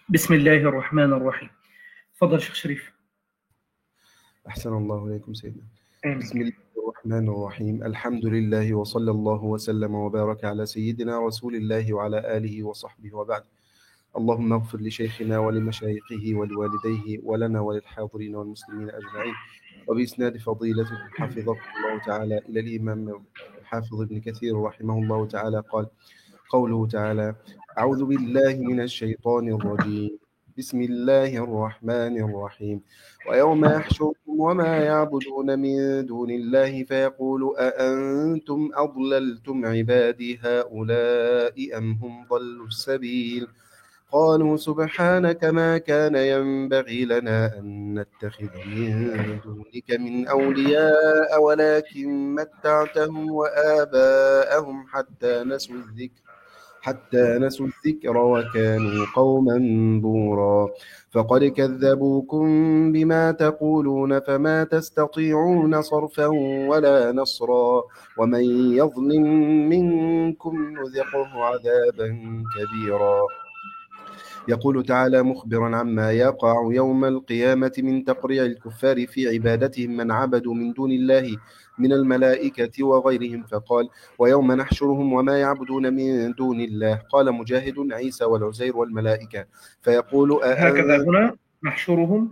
بسم الله الرحمن الرحيم. تفضل شيخ شريف. أحسن الله إليكم سيدنا. آمين. بسم الله الرحمن الرحيم. الحمد لله وصلى الله وسلم وبارك على سيدنا رسول الله وعلى آله وصحبه وبعد. اللهم اغفر لشيخنا ولمشايخه ولوالديه ولنا وللحاضرين والمسلمين أجمعين. وبإسناد فضيلتكم حفظكم الله تعالى إلى الإمام الحافظ ابن كثير رحمه الله تعالى قال: قوله تعالى: أعوذ بالله من الشيطان الرجيم. بسم الله الرحمن الرحيم. ويوم يحشرهم وما يعبدون من دون الله فيقول أأنتم أضللتم عبادي هؤلاء أم هم ضلوا السبيل قالوا سبحانك ما كان ينبغي لنا أن نتخذ من دونك من أولياء ولكن متعتهم وآباءهم حتى نسوا الذكر وكانوا قوما بورا. فقد كذبوكم بما تقولون فما تستطيعون صرفا ولا نصرا ومن يظلم منكم نذقه عذابا كبيرا. يقول تعالى مخبرا عما يقع يوم القيامة من تقريع الكفار في عبادتهم من عبدوا من دون الله من الملائكة وغيرهم، فقال: ويوم نحشرهم وما يعبدون من دون الله. قال مجاهد: عيسى والعزير والملائكة. فيقول هكذا هنا نحشرهم.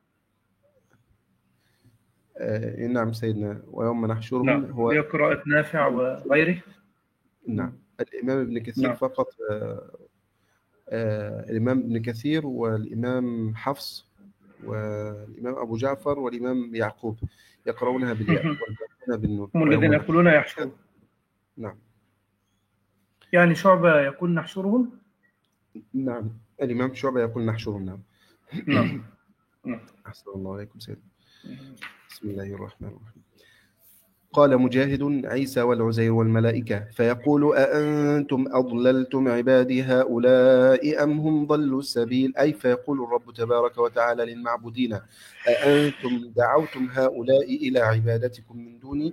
نعم سيدنا. ويوم نحشرهم نعم، هو هي قراءة نافع وغيره. نعم. الإمام ابن كثير نعم. فقط. الإمام ابن كثير والإمام حفص والإمام أبو جعفر والإمام يعقوب يقرؤونها بالياء والباقون بالنون. هم الذين ويوم يقولون يحشرهم. نعم. يعني شعبة يقول نحشرهم. نعم، الإمام شعبة يقول نحشرهم. نعم. نعم. نعم. أحسن الله عليكم سيدنا. بسم الله الرحمن الرحيم. قال مجاهد: عيسى والعزير والملائكة. فيقول: أأنتم أضللتم عبادي هؤلاء أم هم ضلوا السبيل. أي فيقول الرب تبارك وتعالى للمعبودين: أأنتم دعوتم هؤلاء إلى عبادتكم من دوني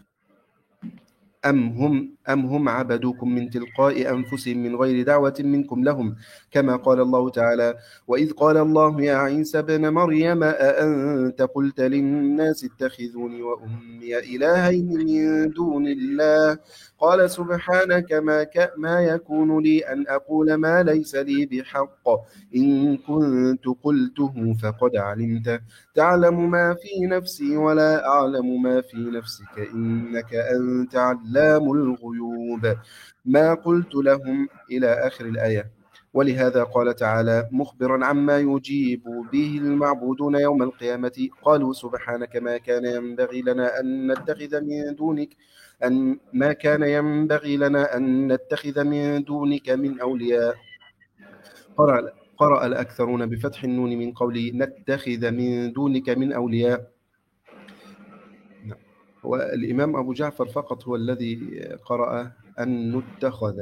أم هم عبدوكم من تلقاء أنفسهم من غير دعوة منكم لهم، كما قال الله تعالى: وإذ قال الله يا عيسى ابن مريم أأنت قلت للناس اتخذوني وأمي إلهين من دون الله قال سبحانك ما يكون لي أن أقول ما ليس لي بحق إن كنت قلته فقد علمته تعلم ما في نفسي ولا أعلم ما في نفسك إنك أنت علام الغيوب ما قلت لهم إلى آخر الآية. ولهذا قال تعالى مخبرا عما يجيب به المعبودون يوم القيامة: قالوا سبحانك ما كان ينبغي لنا أن نتخذ من دونك من أولياء. قرأ الأكثرون بفتح النون من قوله نتخذ من دونك من أولياء. والإمام أبو جعفر فقط هو الذي قرأ أن نتخذ.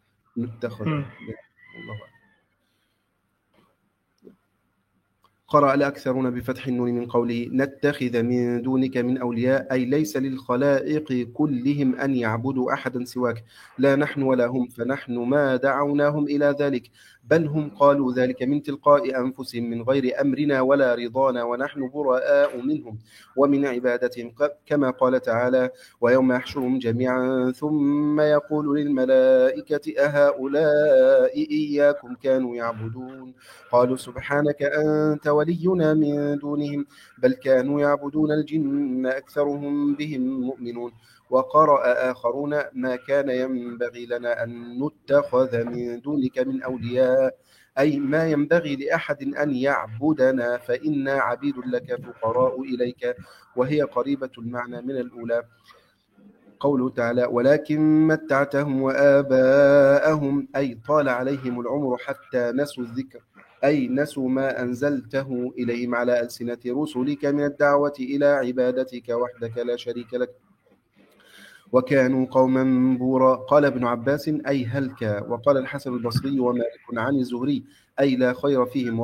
الله. قرأ الأكثرون بفتح النون من قوله نتخذ من دونك من أولياء، أي ليس للخلائق كلهم أن يعبدوا أحدا سواك، لا نحن ولا هم، فنحن ما دعوناهم إلى ذلك، بل هم قالوا ذلك من تلقاء أنفسهم من غير أمرنا ولا رضانا، ونحن براء منهم ومن عبادتهم، كما قال تعالى: ويوم يحشرهم جميعا ثم يقول للملائكة أهؤلاء إياكم كانوا يعبدون قالوا سبحانك أنت ولينا من دونهم بل كانوا يعبدون الجن أكثرهم بهم مؤمنون. وقرأ آخرون ما كان ينبغي لنا أن نتخذ من دونك من أولياء، أي ما ينبغي لأحد أن يعبدنا فإنا عبيد لك فقراء إليك، وهي قريبة المعنى من الأولى. قوله تعالى ولكن متعتهم وآباءهم، أي طال عليهم العمر حتى نسوا الذكر، أي نسوا ما أنزلته إليهم على ألسنة رسلك من الدعوة إلى عبادتك وحدك لا شريك لك، وكانوا قوما بورا. قال ابن عباس أي هلك. وقال الحسن البصري ومالك عن الزهري أي لا خير فيهم.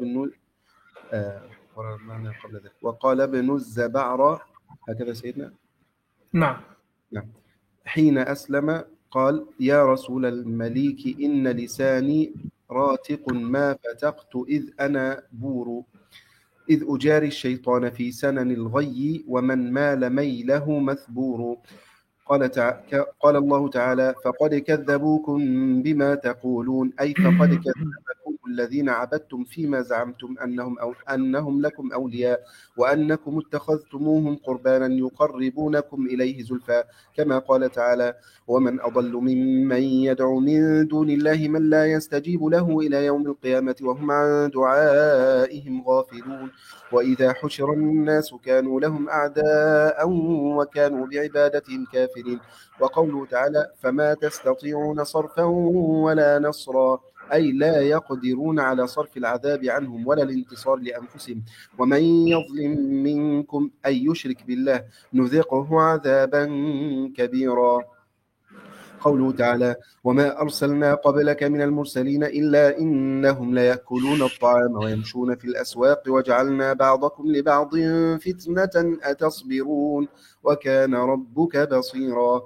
وقال ابن الزبعر هكذا سيدنا. نعم. حين أسلم قال يا رسول المليك إن لساني راتق ما فتقت إذ أنا بور إذ أجاري الشيطان في سنن الغي ومن مال ميله مثبور قال الله تعالى فقد كذبوكم بما تقولون أي فقد كذبكم الذين عبدتم فيما زعمتم أنهم لكم أولياء وأنكم اتخذتموهم قربانا يقربونكم إليه زلفى كما قال تعالى ومن أضل ممن يدعو من دون الله من لا يستجيب له إلى يوم القيامة وهم عن دعائهم غافلون وإذا حشر الناس كانوا لهم أعداء وكانوا بعبادتهم كافرين وقوله تعالى فما تستطيعون صرفا ولا نصرا أي لا يقدرون على صرف العذاب عنهم ولا الانتصار لأنفسهم ومن يظلم منكم أي يشرك بالله نذقه عذابا كبيرا قوله تعالى وما أرسلنا قبلك من المرسلين إلا إنهم ليأكلون الطعام ويمشون في الأسواق وجعلنا بعضكم لبعض فتنة أتصبرون وكان ربك بصيرا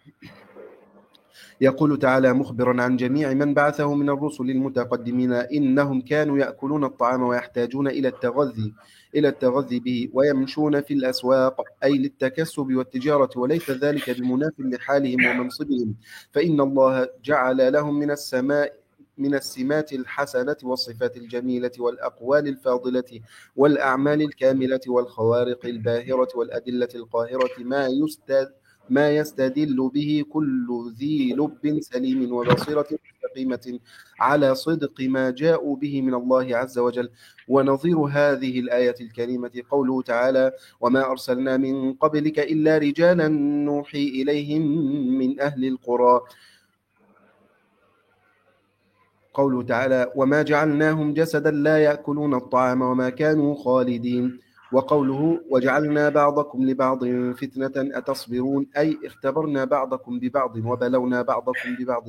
يقول تعالى مخبرا عن جميع من بعثه من الرسل المتقدمين إنهم كانوا يأكلون الطعام ويحتاجون إلى التغذي به ويمشون في الأسواق أي للتكسب والتجارة وليس ذلك بمناف لحالهم ومنصبهم فإن الله جعل لهم من السمات الحسنة والصفات الجميلة والأقوال الفاضلة والأعمال الكاملة والخوارق الباهرة والأدلة القاهرة ما يستدل به كل ذي لب سليم وبصيرة مستقيمة على صدق ما جاءوا به من الله عز وجل ونظير هذه الآية الكريمة قوله تعالى وما أرسلنا من قبلك إلا رجالا نوحي إليهم من أهل القرى قوله تعالى وما جعلناهم جسدا لا يأكلون الطعام وما كانوا خالدين وقوله وجعلنا بعضكم لبعض فتنة أتصبرون أي اختبرنا بعضكم ببعض وبلونا بعضكم ببعض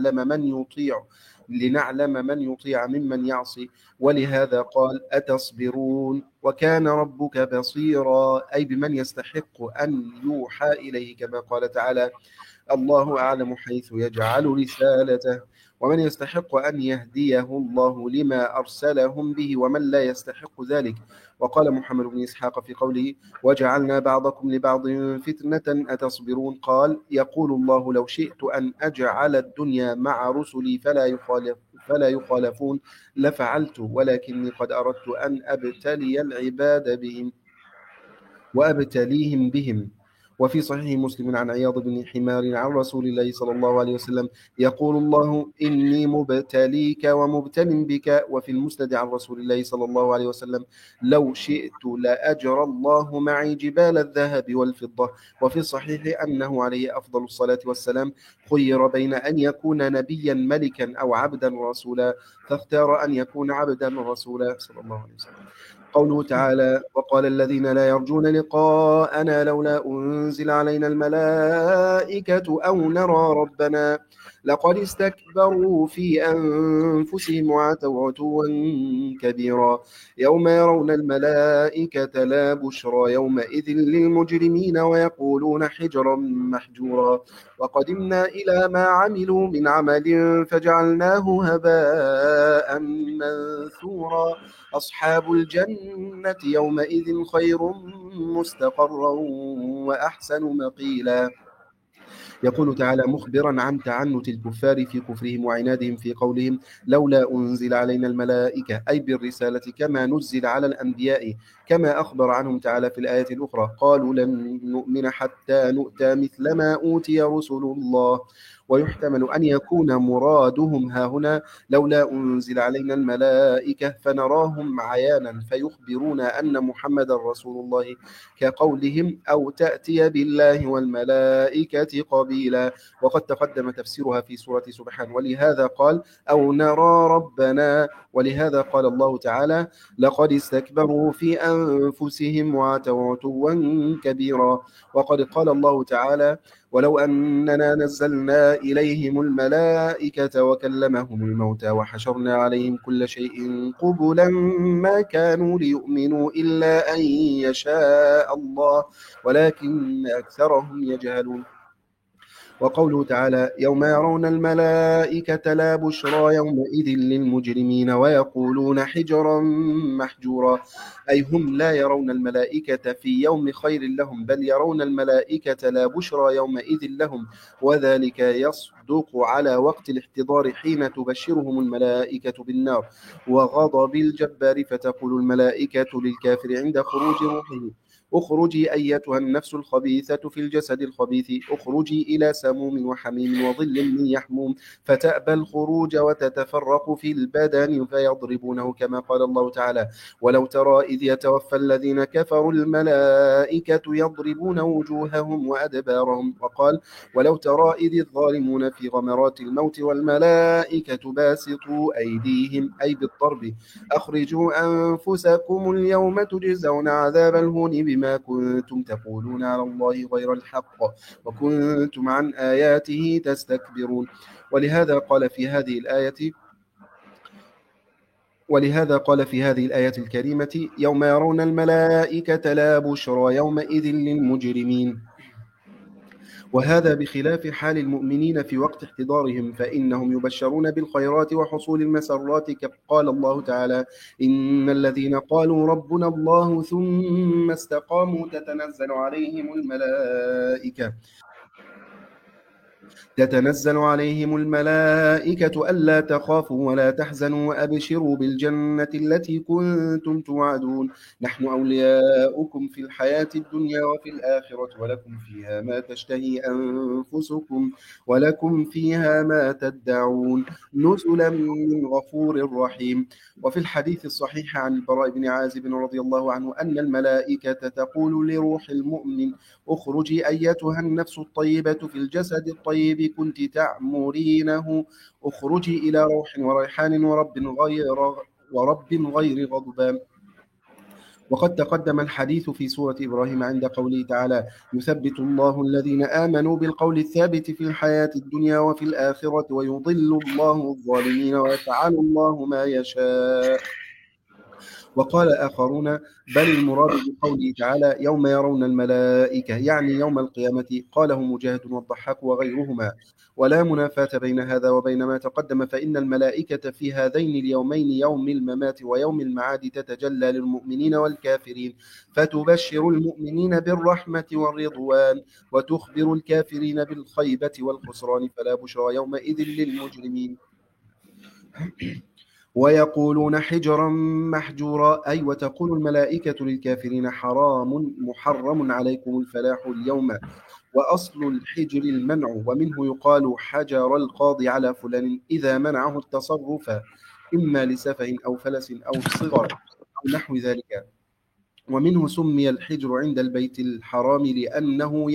لنعلم من يطيع ممن يعصي ولهذا قال أتصبرون وكان ربك بصيرا أي بمن يستحق أن يوحى إليه كما قال تعالى الله أعلم حيث يجعل رسالته ومن يستحق أن يهديه الله لما أرسلهم به ومن لا يستحق ذلك وقال محمد بن إسحاق في قوله وجعلنا بعضكم لبعض فتنة أتصبرون قال يقول الله لو شئت أن أجعل الدنيا مع رسلي فلا يخالفون لفعلت ولكني قد أردت أن أبتلي العباد بهم وأبتليهم بهم وفي صحيح مسلم عن عياض بن حمار عن رسول الله صلى الله عليه وسلم يقول الله إني مبتليك ومبتل بك وفي المسند عن رسول الله صلى الله عليه وسلم لو شئت لأجرى الله معي جبال الذهب والفضة وفي الصحيح أنه عليه أفضل الصلاة والسلام خير بين أن يكون نبيا ملكا أو عبدا رسولا فاختار أن يكون عبدا رسولا صلى الله عليه وسلم قوله تعالى وقال الذين لا يرجون لقاءنا لولا أنزل علينا الملائكة أو نرى ربنا لقد استكبروا في أنفسهم وعتوا عتوا كبيرا يوم يرون الملائكة لا بشرى يومئذ للمجرمين ويقولون حجرا محجورا وقدمنا إلى ما عملوا من عمل فجعلناه هباء منثورا أصحاب الجنة يومئذ خير مستقرا وأحسن مقيلا يقول تعالى مخبرا عن تعنت الكفار في كفرهم وعنادهم في قولهم لولا أنزل علينا الملائكة أي بالرسالة كما نزل على الأنبياء كما أخبر عنهم تعالى في الآية الأخرى قالوا لن نؤمن حتى نؤتى مثل ما أوتي رسل الله ويحتمل أن يكون مرادهم هاهنا لولا أنزل علينا الملائكة فنراهم عيانا فيخبرونا أن محمد رسول الله كقولهم أو تأتي بالله والملائكة قبيلا وقد تقدم تفسيرها في سورة سبحان ولهذا قال أو نرى ربنا ولهذا قال الله تعالى لقد استكبروا في أنفسهم وعتوا عتوا كبيرا وقد قال الله تعالى ولو أننا نزلنا إليهم الملائكة وكلمهم الموتى وحشرنا عليهم كل شيء قبلا ما كانوا ليؤمنوا إلا أن يشاء الله ولكن أكثرهم يجهلون وقوله تعالى يوم يرون الملائكة لا بشرى يومئذ للمجرمين ويقولون حجرا محجورا، أي هم لا يرون الملائكة في يوم خير لهم، بل يرون الملائكة لا بشرى يومئذ لهم، وذلك يصدق على وقت الاحتضار حين تبشرهم الملائكة بالنار وغضب الجبار، فتقول الملائكة للكافر عند خروج روحه اخرجي أيتها النفس الخبيثة في الجسد الخبيث، اخرجي إلى سموم وحميم وظل من يحموم، فتأبى الخروج وتتفرق في البدن فيضربونه، كما قال الله تعالى ولو ترى إذ يتوفى الذين كفروا الملائكة يضربون وجوههم وأدبارهم، وقال ولو ترى إذ الظالمون في غمرات الموت والملائكة باسطوا أيديهم، أي بالضرب أخرجوا أنفسكم اليوم تجزون عذاب الهون بما كنتم تقولون على الله غير الحق وكنتم عن آياته تستكبرون. ولهذا قال في هذه الآية الكريمة يوم يرون الملائكة لا بشرى يومئذ للمجرمين، وهذا بخلاف حال المؤمنين في وقت احتضارهم، فإنهم يبشرون بالخيرات وحصول المسرات، قال الله تعالى إن الذين قالوا ربنا الله ثم استقاموا تتنزل عليهم الملائكة ألا تخافوا ولا تحزنوا وأبشروا بالجنة التي كنتم توعدون، نحن أولياؤكم في الحياة الدنيا وفي الآخرة ولكم فيها ما تشتهي أنفسكم ولكم فيها ما تدعون نزلا من غفور رحيم. وفي الحديث الصحيح عن البراء بن عازب رضي الله عنه أن الملائكة تقول لروح المؤمن اخرجي أيتها النفس الطيبة في الجسد الطيب كنت تعمرينه، اخرجي إلى روح وريحان ورب غير غضبان. وقد تقدم الحديث في سورة إبراهيم عند قوله تعالى يثبت الله الذين آمنوا بالقول الثابت في الحياة الدنيا وفي الآخرة ويضل الله الظالمين ويفعل الله ما يشاء. وقال آخرون بل المراد بقوله تعالى يوم يرون الملائكة يعني يوم القيامة، قاله مجاهد والضحاك وغيرهما، ولا منافاة بين هذا وبين ما تقدم، فإن الملائكة في هذين اليومين يوم الممات ويوم المعاد تتجلى للمؤمنين والكافرين، فتبشر المؤمنين بالرحمة والرضوان وتخبر الكافرين بالخيبة والخسران، فلا بشرى يومئذ للمجرمين. ويقولون حجرا محجورا، أي وتقول الملائكة للكافرين محرم عليكم الفلاح اليوم، وأصل الحجر المنع، ومنه يقال حجر القاضي على فلان إذا منعه التصرف إما لسفه أو فلس أو صغر أو نحو ذلك. ومنه سمي الحجر عند البيت الحرام لأنه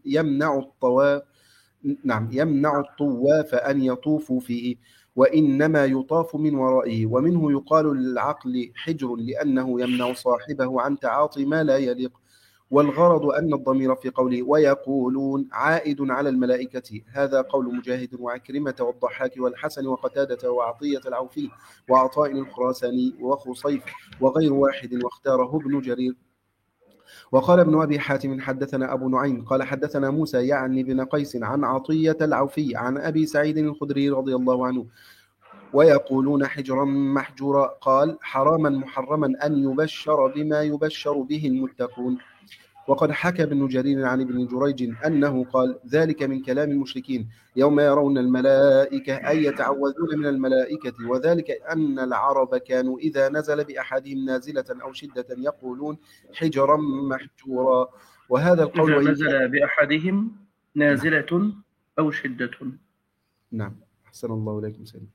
يمنع الطواف أن يطوفوا فيه، وإنما يطاف من ورائه. ومنه يقال للعقل حجر لأنه يمنع صاحبه عن تعاطي ما لا يليق. والغرض أن الضمير في قوله ويقولون عائد على الملائكة، هذا قول مجاهد وعكرمة والضحاك والحسن وقتادة وعطية العوفي وعطاء الخراساني وخصيف وغير واحد، واختاره ابن جرير. وقال ابن أبي حاتم حدثنا أبو نعيم قال حدثنا موسى يعني بن قيس عن عطية العوفي عن أبي سعيد الخدري رضي الله عنه ويقولون حجرا محجورا، قال حراما محرما أن يبشر بما يبشر به المتقون. وقد حكى ابن جرير عن ابن جريج أنه قال ذلك من كلام المشركين يوم يرون الملائكة أي يتعوذون من الملائكة، وذلك أن العرب كانوا إذا نزل بأحدهم نازلة أو شدة يقولون حجرا محجورا. وهذا القول إذا نزل بأحدهم نازلة أو شدة. نعم أحسن الله إليكم سيدنا.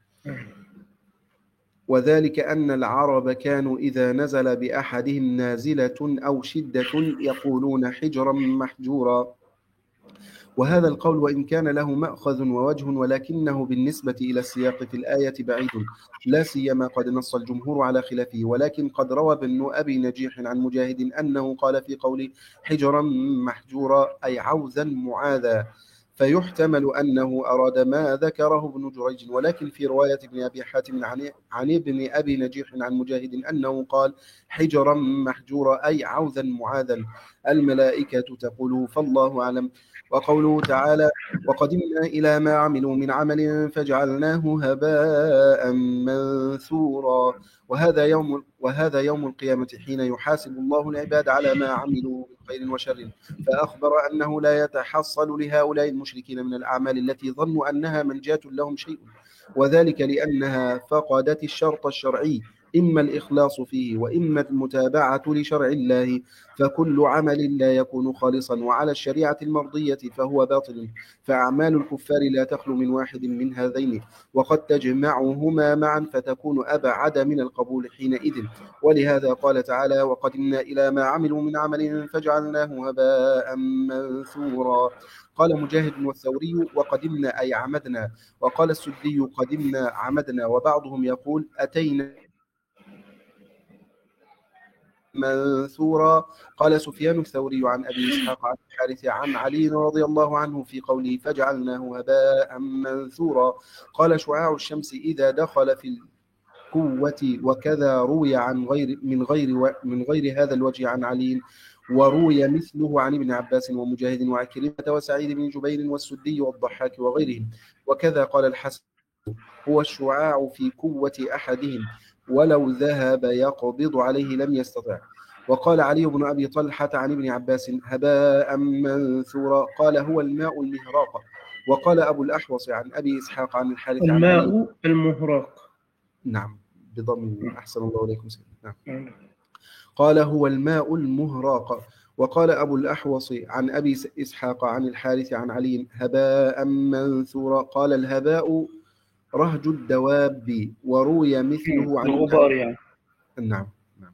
وذلك أن العرب كانوا إذا نزل بأحدهم نازلة أو شدة يقولون حجرا محجورا. وهذا القول وإن كان له مأخذ ووجه ولكنه بالنسبة إلى السياق في الآية بعيد، لا سيما قد نص الجمهور على خلافه. ولكن قد روى ابن أبي نجيح عن مجاهد أنه قال في قول حجرا محجورا أي عوزا معاذا، فيحتمل أنه أراد ما ذكره ابن جريج، ولكن في رواية ابن أبي حاتم عن ابن أبي نجيح عن مجاهد أنه قال حجرا محجورا أي عوذا معاذا، الملائكة تقول، فالله أعلم. وقوله تعالى وقدمنا إلى ما عملوا من عمل فجعلناه هباء منثورا، وهذا يوم القيامة حين يحاسب الله العباد على ما عملوا من خير وشر، فأخبر أنه لا يتحصل لهؤلاء المشركين من الأعمال التي ظنوا أنها منجاة لهم شيء، وذلك لأنها فقدت الشرط الشرعي، إما الإخلاص فيه وإما المتابعة لشرع الله، فكل عمل لا يكون خالصا وعلى الشريعة المرضية فهو باطل، فأعمال الكفار لا تخلو من واحد من هذين، وقد تجمعهما معا فتكون أبعد من القبول حينئذ. ولهذا قال تعالى وقدمنا إلى ما عملوا من عمل فجعلناه هباء منثورا. قال مجاهد والثوري وقدمنا أي عمدنا، وقال السدي قدمنا عمدنا، وبعضهم يقول أتينا منثورا. قال سفيان الثوري عن أبي إسحاق عن الحارث عن علي رضي الله عنه في قوله فجعلناه هباء منثورا. قال شعاع الشمس إذا دخل في القوة، وكذا روي عن من غير هذا الوجه عن علي، وروي مثله عن ابن عباس ومجاهد وعكرمة وسعيد بن جبير والسدي والضحاك وغيرهم. وكذا قال الحسن هو الشعاع في قوة أحدهم، ولو ذهب يقبض عليه لم يستطع. وقال علي بن أبي طلحة عن ابن عباس هباء منثورا، قال هو الماء المهراق. وقال أبو الأحوص عن أبي إسحاق عن الحارث عن الماء المهراق. نعم بضم، أحسن الله إليكم سيدنا. نعم. قال هو الماء المهراق. وقال أبو الأحوص عن أبي إسحاق عن الحارث عن علي هباء منثورا، قال الهباء رهج الدواب، وروي مثله عن الغبار يعني. نعم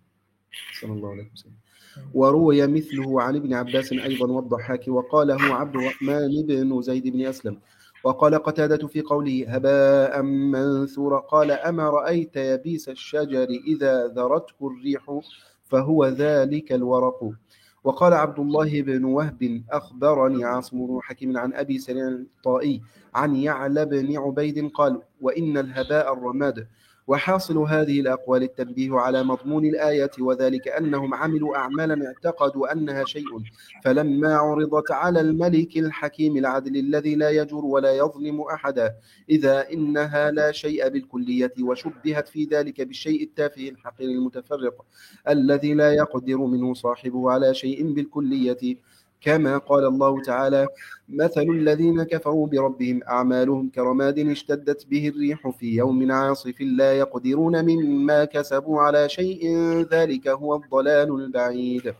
صلى الله عليه وسلم. وروي مثله عن ابن عباس أيضا والضحاك، وقاله عبد الرحمن بن زيد بن أسلم. وقال قتادة في قوله هباء منثورا قال أما رأيت يبيس الشجر إذا ذرته الريح فهو ذلك الورق. وقال عبد الله بن وهب أخبرني عاصم بن حكيم عن أبي سريع الطائي عن يعلى بن عبيد قال وإن الهباء الرماد. وحاصل هذه الأقوال التنبيه على مضمون الآية، وذلك أنهم عملوا أعمالا اعتقدوا أنها شيء، فلما عرضت على الملك الحكيم العدل الذي لا يجور ولا يظلم أحدا إذا إنها لا شيء بالكلية، وشبهت في ذلك بالشيء التافه الحقير المتفرق الذي لا يقدر منه صاحبه على شيء بالكلية، كما قال الله تعالى مثل الذين كفروا بربهم أعمالهم كرماد اشتدت به الريح في يوم عاصف لا يقدرون مما كسبوا على شيء ذلك هو الضلال البعيد.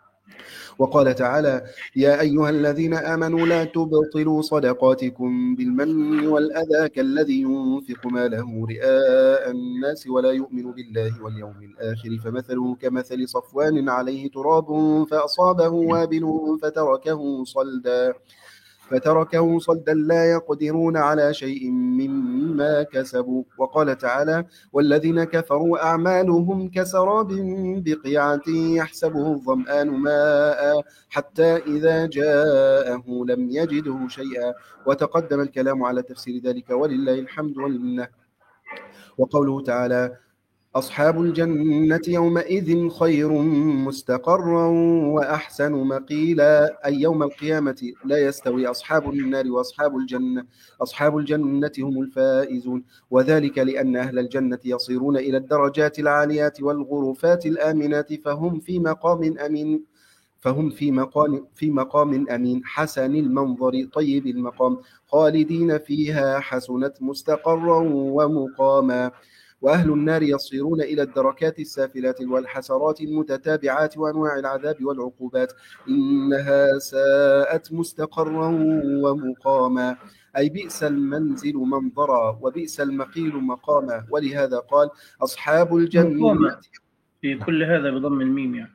وقال تعالى يا أيها الذين آمنوا لا تبطلوا صدقاتكم بالمن والأذى كالذي ينفق ماله رئاء الناس ولا يؤمن بالله واليوم الآخر فمثله كمثل صفوان عليه تراب فأصابه وابل فتركه صلدا لا يقدرون على شيء مما كسبوا. وقال تعالى والذين كفروا أعمالهم كسراب بقيعة يحسبه الظمآن ماء حتى إذا جاءه لم يجده شيئا. وتقدم الكلام على تفسير ذلك ولله الحمد والمنة. وقوله تعالى أصحاب الجنة يومئذ خير مستقرا وأحسن مقيلا، أي يوم القيامة لا يستوي أصحاب النار وأصحاب الجنة، أصحاب الجنة هم الفائزون، وذلك لأن أهل الجنة يصيرون إلى الدرجات العاليات والغرفات الآمنات فهم في مقام أمين حسن المنظر طيب المقام خالدين فيها حسنت مستقرا ومقاما. وأهل النار يصيرون إلى الدركات السافلات والحسرات المتتابعات وأنواع العذاب والعقوبات إنها ساءت مستقرا ومقاما، أي بئس المنزل منظرا وبئس المقيل مقاما. ولهذا قال أصحاب الجنة مقاما في كل هذا بضم الميم يعني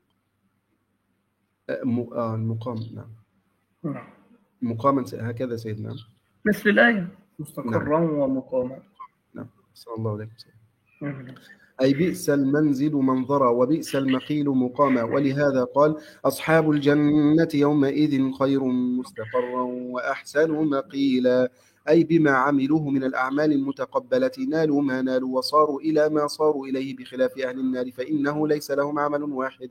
المقام نعم مقاما هكذا سيدنا مثل الآية مستقرا ومقاما. نعم صلى الله عليه وسلم. أي بئس المنزل منظرا وبئس المقيل مقاما. ولهذا قال أصحاب الجنة يومئذ خير مستقرا وأحسن مقيلا، أي بما عملوه من الأعمال المتقبلة نالوا ما نالوا وصاروا إلى ما صاروا إليه، بخلاف أهل النار فإنهم ليس لهم عمل واحد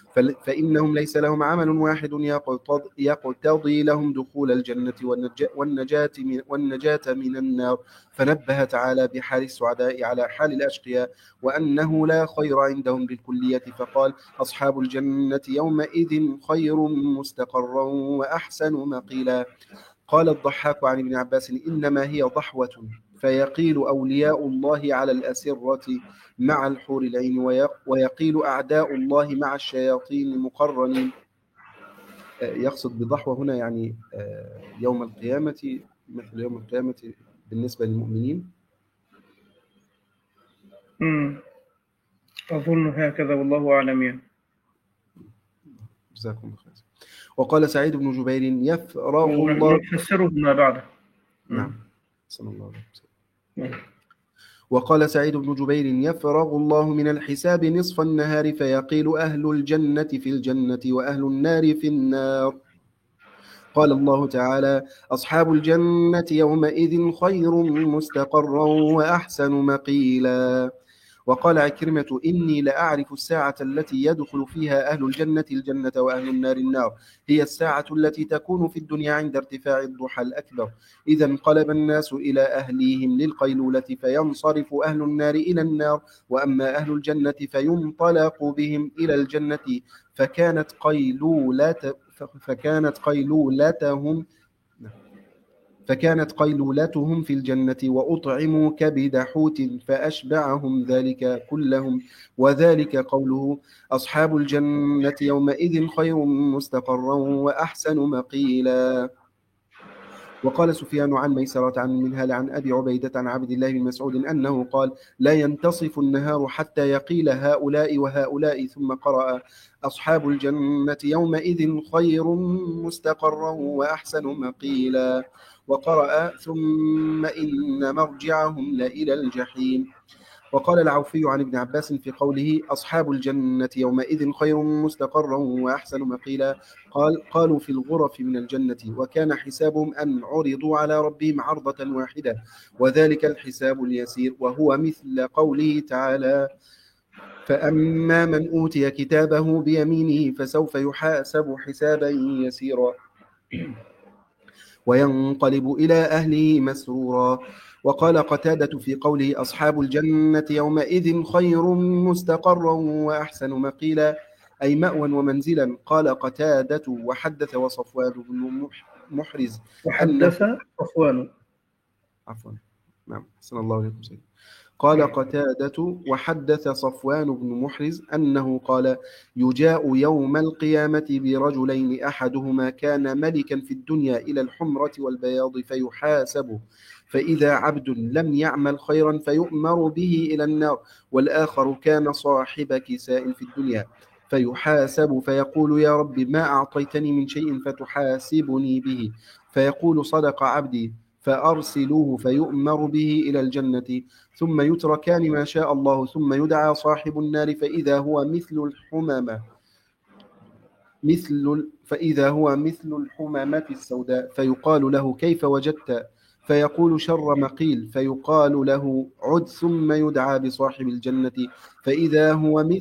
يقتضي لهم دخول الجنة والنجاة من النار. فنبه تعالى بحال السعداء على حال الأشقياء وأنه لا خير عندهم بالكلية، فقال أصحاب الجنة يومئذ خير مستقرا وأحسن مقيلا. قال الضحاك عن ابن عباس إنما هي ضحوة، فيقيل أولياء الله على الأسرة مع الحور العين، ويقيل أعداء الله مع الشياطين المقرنين. يقصد بضحوة هنا يعني يوم القيامة، مثل يوم القيامة بالنسبة للمؤمنين. أظن هكذا والله أعلم يعني. جزاكم الله خير. وقال سعيد بن جبير يفرغ الله، نفسره ما بعده. نعم صلى الله عليه وسلم. وقال سعيد بن جبير يفرغ الله من الحساب نصف النهار فيقيل أهل الجنة في الجنة وأهل النار في النار. قال الله تعالى أصحاب الجنة يومئذ خير مستقرا وأحسن مقيلا. وقال عكرمة إني لأعرف الساعة التي يدخل فيها أهل الجنة الجنة وأهل النار النار، هي الساعة التي تكون في الدنيا عند ارتفاع الضحى الأكبر، إذا انقلب الناس إلى أهليهم للقيلولة فينصرف أهل النار إلى النار، وأما أهل الجنة فينطلق بهم إلى الجنة، فكانت قيلولتهم في الجنة وأطعموا كبد حوت فأشبعهم ذلك كلهم، وذلك قوله أصحاب الجنة يومئذ خير مستقرا وأحسن مقيلا. وقال سفيان عن ميسرة عن المنهال عن أبي عبيدة عن عبد الله بن مسعود أنه قال لا ينتصف النهار حتى يقيل هؤلاء وهؤلاء، ثم قرأ أصحاب الجنة يومئذ خير مستقرا وأحسن مقيلا، وقرأ ثم إن مرجعهم لإلى الجحيم. وقال العوفي عن ابن عباس في قوله أصحاب الجنة يومئذ خير مستقرا وأحسن مقيلا قالوا في الغرف من الجنة، وكان حسابهم أن عرضوا على ربهم عرضة واحدة، وذلك الحساب اليسير، وهو مثل قوله تعالى فأما من أوتي كتابه بيمينه فسوف يحاسب حسابا يسيرا وينقلب إلى أهله مسرورا. وقال قتادة في قوله أصحاب الجنة يومئذ خير مستقرا وأحسن مقيلا، أي مأوى ومنزلا. قال قتادة وحدث وصفوان بن محرز نعم حسن الله عليكم سيدي. قال قتادة وحدث صفوان بن محرز أنه قال يجاء يوم القيامة برجلين أحدهما كان ملكا في الدنيا إلى الحمرة والبياض فيحاسب، فإذا عبد لم يعمل خيرا فيؤمر به إلى النار، والآخر كان صاحب كساء في الدنيا فيحاسب فيقول يا رب ما أعطيتني من شيء فتحاسبني به، فيقول صدق عبدي، فأرسلوه فيؤمر به إلى الجنة، ثم يتركان ما شاء الله، ثم يدعى صاحب النار فإذا هو مثل الحمامة السوداء، فيقال له كيف وجدت؟ فيقول شر مقيل، فيقال له عد، ثم يدعى بصاحب الجنة فإذا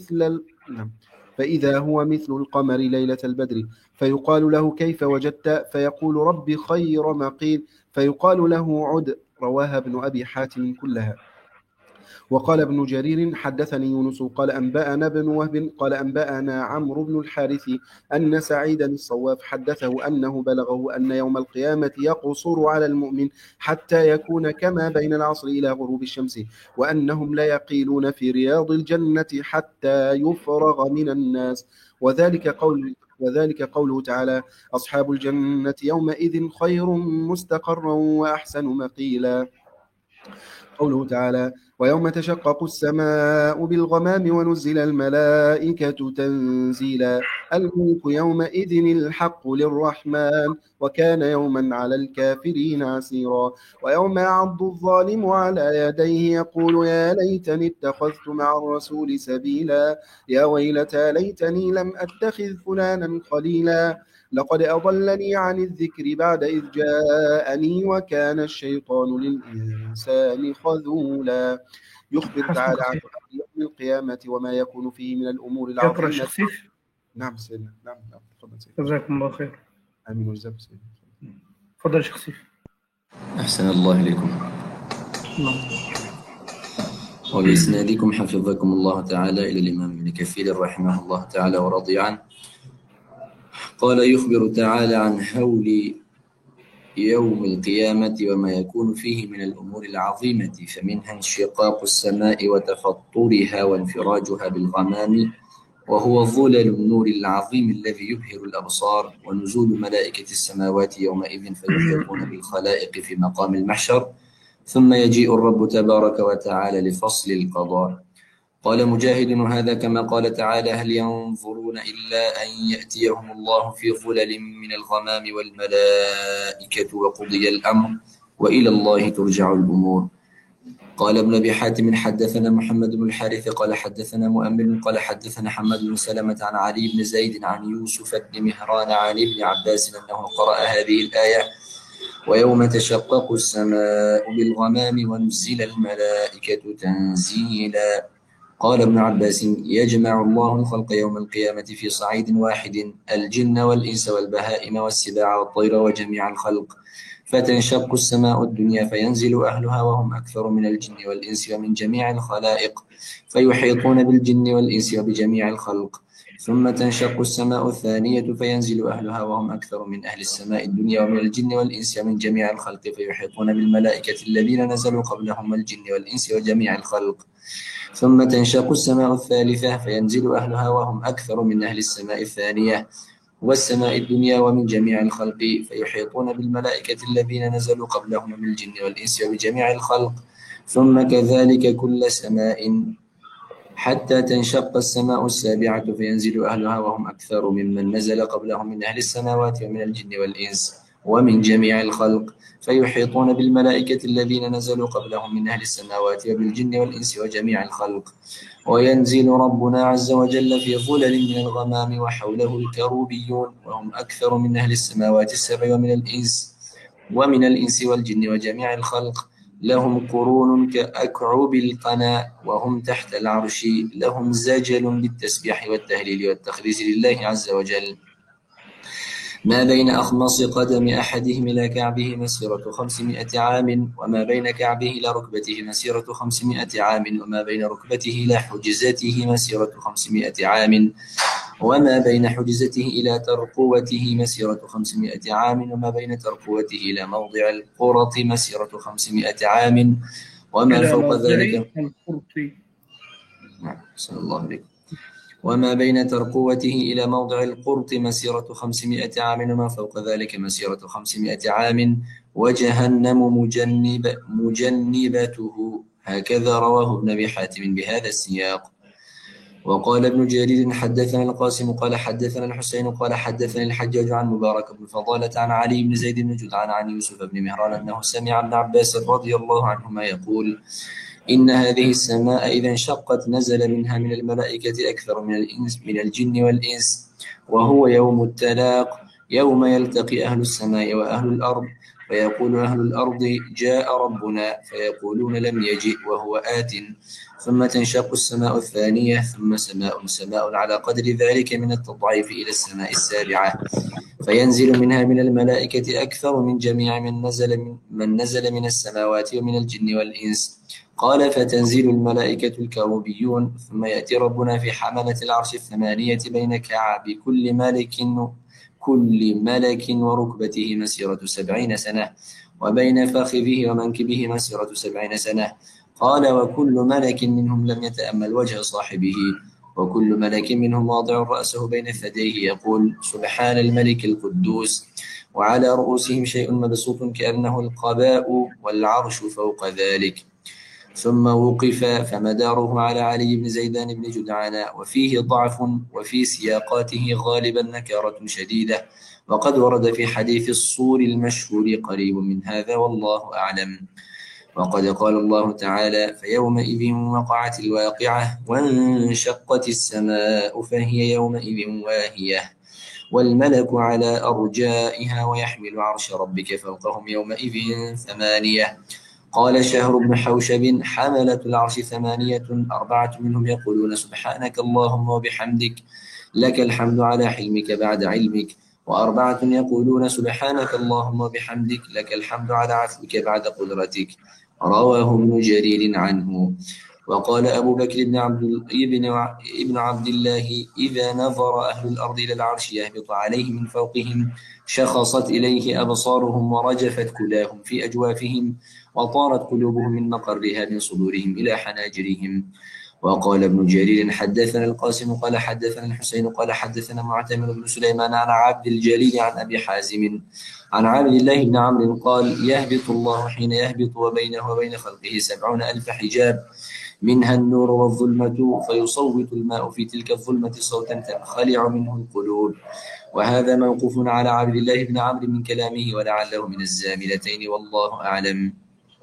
هو مثل القمر ليلة البدر، فيقال له كيف وجدت؟ فيقول ربي خير مقيل، فيقال له عد. رواها ابن أبي حاتم كلها. وقال ابن جرير حدثني يونس قال أنبأنا بن وهب قال أنبأنا عمرو بن الحارث أن سعيدا الصواف حدثه أنه بلغه أن يوم القيامة يقصر على المؤمن حتى يكون كما بين العصر إلى غروب الشمس، وأنهم لا يقيلون في رياض الجنة حتى يفرغ من الناس، وذلك قوله تعالى أصحاب الجنة يومئذ خير مستقرا وأحسن مقيلا. قوله تعالى ويوم تشقق السماء بالغمام ونزل الملائكة تنزيلا، الملك يومئذ الحق للرحمن وكان يوما على الكافرين عسيرا. ويوم يعض الظالم على يديه يقول يا ليتني اتخذت مع الرسول سبيلا، يا ويلتى ليتني لم أتخذ فلانا خليلا، لقد أضلني عن الذكر بعد إذ جاءني وكان الشيطان للإنسان خذولا. يخبر حسبك تعالى عن أخي. يوم القيامة وما يكون فيه من الأمور يقرأ العظيمة. الشيخ سيف. نعم سيدنا، نعم تفضل سيدنا. جزاكم الله خير. آمين وجزاكم سيدنا. تفضل يا شيخ سيف. أحسن الله إليكم. وبإسنادكم حفظكم الله تعالى إلى الإمام ابن كثير رحمه الله تعالى ورضي عنه قال: يخبر تعالى عن هول يوم القيامة وما يكون فيه من الأمور العظيمة، فمنها انشقاق السماء وتفطرها وانفراجها بالغمام، وهو ظلل النور العظيم الذي يبهر الأبصار، ونزول ملائكة السماوات يومئذ فيحيطون بالخلائق في مقام المحشر، ثم يجيء الرب تبارك وتعالى لفصل القضاء. قال مجاهد: هذا كما قال تعالى: هل ينظرون إلا أن يأتيهم الله في ظلل من الغمام والملائكة وقضي الأمر وإلى الله ترجع الأمور. قال ابن أبي حاتم: حدثنا محمد بن الحارث قال حدثنا مؤمل قال حدثنا حماد بن سلمة عن علي بن زيد عن يوسف بن مهران عن ابن عباس أنه قرأ هذه الآية: ويوم تشقق السماء بالغمام ونزل الملائكة تنزيلا. قال ابن عباس: يجمع الله الخلق يوم القيامة في صعيد واحد، الجن والإنس والبهائم والسباع والطير وجميع الخلق، فتنشق السماء الدنيا فينزل أهلها وهم أكثر من الجن والإنس ومن جميع الخلائق، فيحيطون بالجن والإنس وبجميع الخلق. ثم تنشق السماء الثانية فينزل أهلها وهم أكثر من أهل السماء الدنيا ومن الجن والإنس ومن جميع الخلق، فيحيطون بالملائكة الذين نزلوا قبلهم الجن والإنس وجميع الخلق. ثم تنشق السماء الثالثة فينزل أهلها وهم أكثر من أهل السماء الثانية والسماء الدنيا ومن جميع الخلق، فيحيطون بالملائكة الذين نزلوا قبلهم من الجن والإنس وبجميع الخلق. ثم كذلك كل سماء حتى تنشق السماء السابعة فينزل أهلها وهم أكثر ممن نزل قبلهم من أهل السماوات ومن الجن والإنس ومن جميع الخلق، فيحيطون بالملائكة الذين نزلوا قبلهم من أهل السماوات وبالجن والإنس وجميع الخلق. وينزل ربنا عز وجل في ظلل من الغمام وحوله الكروبيون وهم أكثر من أهل السماوات السبع ومن الإنس والجن وجميع الخلق، لهم قرون كأكعب القنا وهم تحت العرش، لهم زجل بالتسبيح والتهليل والتقديس لله عز وجل، ما بين أخمص قدم أحدهم إلى كعبه مسيرة 500 عام، وما بين كعبه إلى ركبته مسيرة 500 عام، وما بين ركبته إلى حجزته مسيرة 500 عام، وما بين حجزته إلى ترقوته مسيرة 500 عام، وما بين ترقوته إلى موضع القرط مسيرة 500 عام، وما فوق ذلك صلى الله عليه، وما بين ترقوته إلى موضع القرط مسيرة 500 عام، وما فوق ذلك مسيرة 500 عام، وجهنم مجنبته. هكذا رواه ابن أبي حاتم بهذا السياق. وقال ابن جرير: حدثنا القاسم قال حدثنا الحسين قال حدثني الحجاج عن مبارك بن فضالة عن علي بن زيد بن جدعان عن يوسف بن مهران أنه سمع ابن عباس رضي الله عنهما يقول: إن هذه السماء إذا انشقت نزل منها من الملائكة أكثر من الجن والإنس، وهو يوم التلاق، يوم يلتقي أهل السماء وأهل الأرض، فيقول أهل الأرض: جاء ربنا، فيقولون: لم يجئ وهو آت. ثم تنشق السماء الثانية، ثم سماء على قدر ذلك من التضعيف إلى السماء السابعة، فينزل منها من الملائكة أكثر من جميع من نزل من السماوات ومن الجن والإنس. قال: فتنزل الملائكة الكروبيون، ثم يأتي ربنا في حملة العرش 8 بين كعب كل ملك وركبته مسيرة 70 سنة، وبين فخذه ومنكبه مسيرة 70 سنة. قال: وكل ملك منهم لم يتأمل وجه صاحبه، وكل ملك منهم واضع رأسه بين ثديه يقول: سبحان الملك القدوس، وعلى رؤوسهم شيء مبسوط كأنه القباء، والعرش فوق ذلك. ثم وقف، فمداره على علي بن زيدان بن جدعان، وفيه ضعف، وفي سياقاته غالبا نكارة شديدة، وقد ورد في حديث الصور المشهور قريب من هذا والله أعلم. وقد قال الله تعالى: فيومئذ وقعت الواقعة، وانشقت السماء فهي يومئذ واهية، والملك على أرجائها ويحمل عرش ربك فوقهم يومئذ ثمانية. قال شهر بن حوشب حملة العرش ثمانية، 4 منهم يقولون سبحانك اللهم وبحمدك لك الحمد على حلمك بعد علمك، و4 يقولون سبحانك اللهم وبحمدك لك الحمد على عفوك بعد قدرتك. رواه ابن جرير عنه. وقال أبو بكر ابن عبد الله إذا نظر أهل الأرض إلى العرش يهبط عليه من فوقهم شخصت إليه أبصارهم ورجفت كلاهم في أجوافهم وطارت قلوبهم من مقرها من صدورهم إلى حناجرهم. وقال ابن جرير حدثنا القاسم قال حدثنا الحسين قال حدثنا معتمر بن سليمان عن عبد الجليل عن أبي حازم عن عبد الله بن عمرو قال يهبط الله حين يهبط وبينه وبين خلقه 70,000 حجاب منها النور والظلمة، فيصوت الماء في تلك الظلمة صوتا تنخلع منه القلوب. وهذا موقوف على عبد الله بن عمرو من كلامه ولعله من الزاملتين والله أعلم.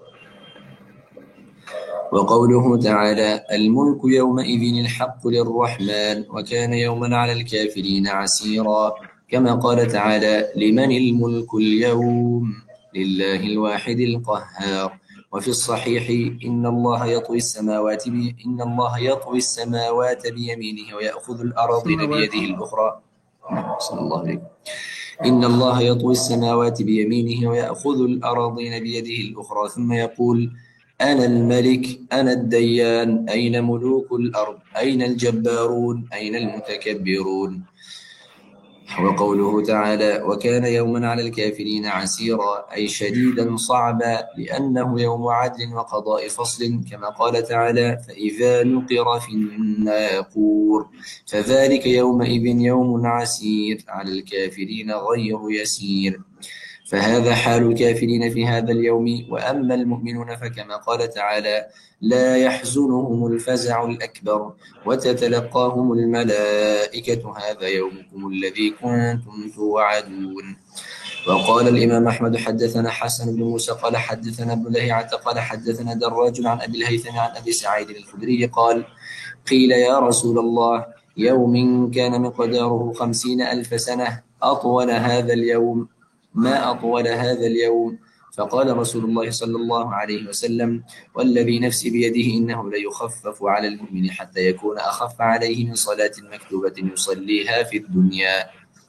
وقوله تعالى الملك يومئذ الحق للرحمن وكان يوما على الكافرين عسيرا، كما قال تعالى لمن الملك اليوم لله الواحد القهار. وفي الصحيح إن الله يطوي السماوات بيمينه ويأخذ الأراضين بيده الأخرى. صلى الله عليه. إن الله يطوي السماوات بيمينه ويأخذ الأراضين بيده الأخرى ثم يقول أنا الملك أنا الديان أين ملوك الأرض أين الجبارون أين المتكبرون. وقوله تعالى وكان يوما على الكافرين عسيرا أي شديدا صعبا لأنه يوم عدل وقضاء فصل، كما قال تعالى فإذا نقر في الناقور فذلك يومئذ يوم عسير على الكافرين غير يسير. فهذا حال الكافرين في هذا اليوم. وأما المؤمنون فكما قال تعالى لا يحزنهم الفزع الأكبر وتتلقاهم الملائكة هذا يومكم الذي كنتم توعدون. وقال الإمام أحمد حدثنا حسن بن موسى قال حدثنا ابن لهيعة قال حدثنا دراج عن أبي الهيثم عن أبي سعيد الخدري قال قيل يا رسول الله يوم كان مقداره 50,000 سنة أطول هذا اليوم ما أطول هذا اليوم؟ فقال رسول الله صلى الله عليه وسلم والذي نفسي بيده إنه ليخفف على المؤمن حتى يكون أخف عليه من صلاة مكتوبة يصليها في الدنيا.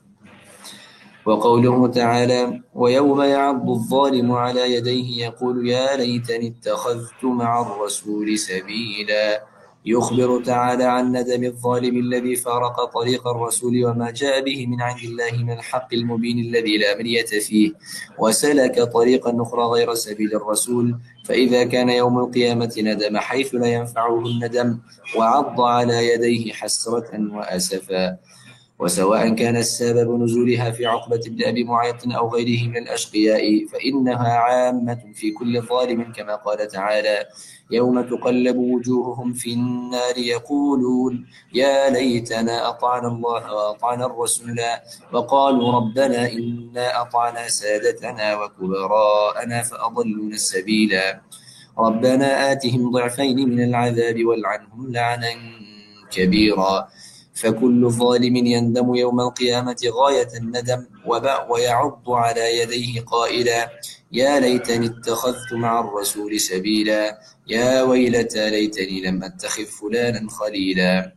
وقوله تعالى ويوم يعض الظالم على يديه يقول يا ليتني اتخذت مع الرسول سبيلا. يخبر تعالى عن ندم الظالم الذي فارق طريق الرسول وما جاء به من عند الله من الحق المبين الذي لا مرية فيه وسلك طريقا أخرى غير سبيل الرسول، فإذا كان يوم القيامة ندم حيث لا ينفعه الندم وعض على يديه حسرة وأسفا. وسواء كان السبب نزولها في عقبة بن أبي معيط أو غيره من الأشقياء فإنها عامة في كل ظالم، كما قال تعالى يوم تقلب وجوههم في النار يقولون يا ليتنا أطعنا الله وأطعنا الرسول وقالوا ربنا إنا أطعنا سادتنا وكبراءنا فأضلونا السبيلا ربنا آتهم ضعفين من العذاب والعنهم لعنا كبيرا. فكل ظالم يندم يوم القيامة غاية الندم ويعض على يديه قائلا يا ليتني اتخذت مع الرسول سبيلا يا ويلتى ليتني لم أتخذ فلانا خليلا،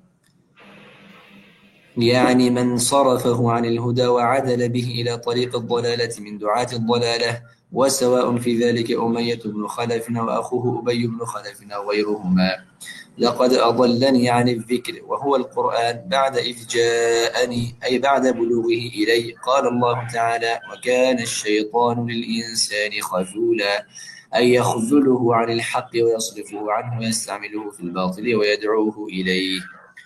يعني من صرفه عن الهدى وعدل به إلى طريق الضلالة من دعاة الضلالة. وسواء في ذلك أمية بن خلف وأخوه أبي بن خلف وغيرهما. لقد أضلني عن الذكر وهو القرآن بعد إذ جاءني أي بعد بلوغه إلي. قال الله تعالى وكان الشيطان للإنسان خذولا أي يخذله عن الحق ويصرفه عنه ويستعمله في الباطل ويدعوه إليه.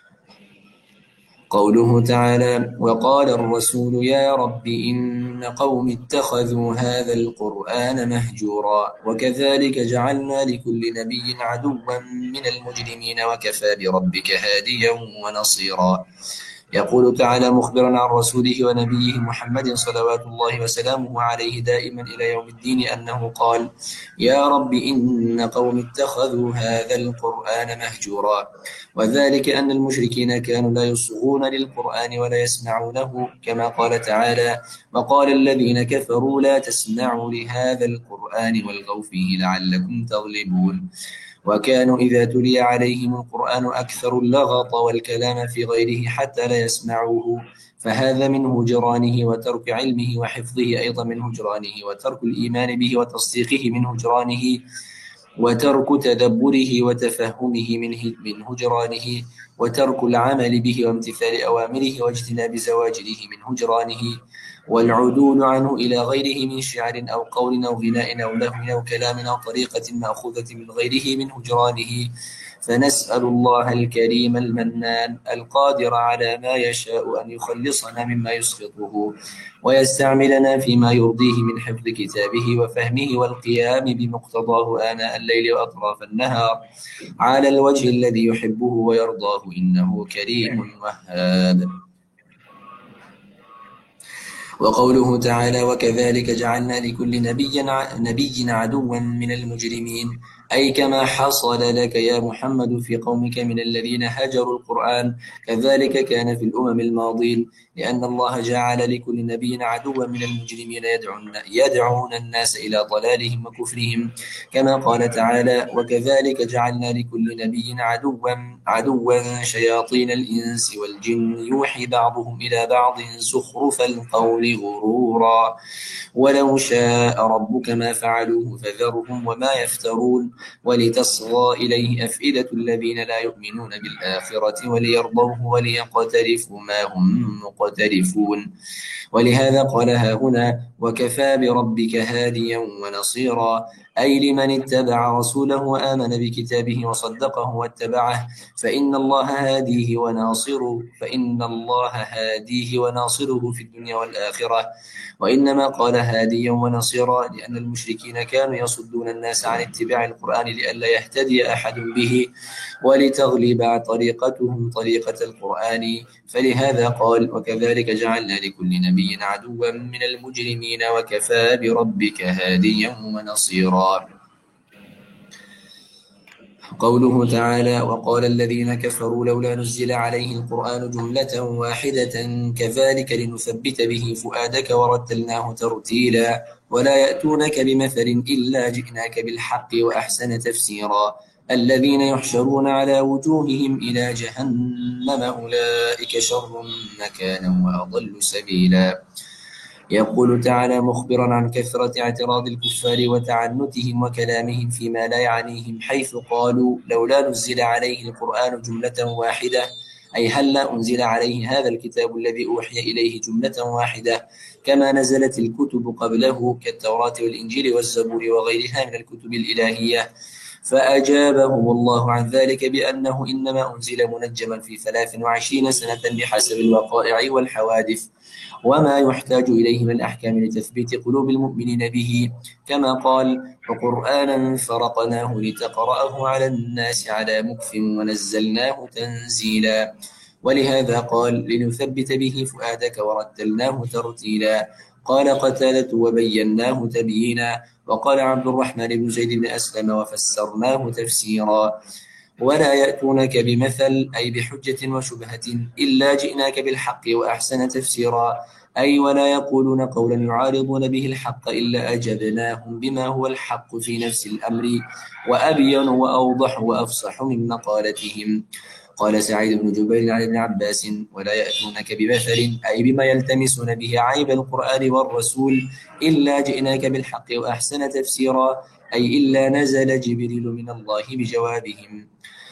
قوله تعالى وقال الرسول يا رب إن قوم اتخذوا هذا القرآن مهجورا وكذلك جعلنا لكل نبي عدوا من المجرمين وكفى بربك هاديا ونصيرا. يقول تعالى مخبرا عن رسوله ونبيه محمد صلوات الله وسلامه عليه دائما إلى يوم الدين أنه قال: يا رب إن قوم اتخذوا هذا القرآن مهجورا. وذلك أن المشركين كانوا لا يصغون للقرآن ولا يسمعونه، كما قال تعالى: وقال الذين كفروا لا تسمعوا لهذا القرآن والغوا فيه لعلكم تغلبون. وكانوا إذا تلي عليهم القرآن أكثر اللغط والكلام في غيره حتى لا يسمعوه، فهذا من هجرانه وترك علمه، وحفظه أيضا من هجرانه، وترك الإيمان به وتصديقه من هجرانه، وترك تدبره وتفهمه من هجرانه، وترك العمل به وامتثال أوامره واجتناب زواجره من هجرانه، والعدول عنه إلى غيره من شعر أو قول أو غناء أو لهو أو كلام أو طريقة مأخوذة من غيره من هجرانه. فنسأل الله الكريم المنان القادر على ما يشاء أن يخلصنا مما يسخطه، ويستعملنا فيما يرضيه من حفظ كتابه وفهمه والقيام بمقتضاه آناء الليل وأطراف النهار على الوجه الذي يحبه ويرضاه، إنه كريم وهاب. وقوله تعالى: وكذلك جعلنا لكل نبي عدوا من المجرمين، أي كما حصل لك يا محمد في قومك من الذين هجروا القرآن، كذلك كان في الأمم الماضين، لأن الله جعل لكل نبي عدوا من المجرمين يدعون الناس إلى ضلالهم وكفرهم، كما قال تعالى: وكذلك جعلنا لكل نبي عدوا شياطين الإنس والجن يوحي بعضهم إلى بعض زخرف القول غرورا، ولو شاء ربك ما فعلوه فذرهم وما يفترون، ولتصغى إليه أفئدة الذين لا يؤمنون بالآخرة وليرضوه وليقترفوا ما هم مقترفون. ولهذا قال هنا: وكفى بربك هاديا ونصيرا، أي لمن اتبع رسوله وآمن بكتابه وصدقه واتبعه، فإن الله هاديه وناصره في الدنيا والآخرة. وإنما قال هاديا ونصيرا لأن المشركين كانوا يصدون الناس عن اتباع القرآن لئلا يهتدي أحد به، ولتغلب طريقتهم طريقة القرآن، فلهذا قال: وكذلك جعلنا لكل نبي عدوا من المجرمين وكفى بربك هاديا ونصيرا. قوله تعالى: وقال الذين كفروا لولا نزل عليه القرآن جملة واحدة كذلك لنثبت به فؤادك ورتلناه ترتيلا، ولا يأتونك بمثل إلا جئناك بالحق وأحسن تفسيرا، الذين يحشرون على وجوههم إلى جهنم أولئك شر مكانا وأضل سبيلا. يقول تعالى مخبرا عن كثرة اعتراض الكفار وتعنتهم وكلامهم فيما لا يعنيهم، حيث قالوا: لولا نزل عليه القرآن جملة واحدة، أي هلا أنزل عليه هذا الكتاب الذي أوحي إليه جملة واحدة كما نزلت الكتب قبله كالتوراة والإنجيل والزبور وغيرها من الكتب الإلهية. فأجابهم الله عن ذلك بأنه إنما أنزل منجما في 23 سنة بحسب الوقائع والحوادث وما يحتاج إليه من الأحكام لتثبيت قلوب المؤمنين به، كما قال: وقرآنا فرقناه لتقرأه على الناس على مكث ونزلناه تنزيلا. ولهذا قال: لنثبت به فؤادك ورتلناه ترتيلا. قال قتادة: وبيناه تبيينا. وقال عبد الرحمن بن زيد بن أسلم: وفسرناه تفسيرا. ولا يأتونك بمثل، أي بحجة وشبهة، إلا جئناك بالحق وأحسن تفسيرا، أي ولا يقولون قولا يعارضون به الحق إلا أجبناهم بما هو الحق في نفس الأمر وأبين وأوضح وأفصح من مقالتهم. قال سعيد بن جبير عن ابن عباس: ولا يأتونك بمثل، أي بما يلتمسون به عيب القرآن والرسول، إلا جئناك بالحق وأحسن تفسيرا، أي إلا نزل جبريل من الله بجوابهم.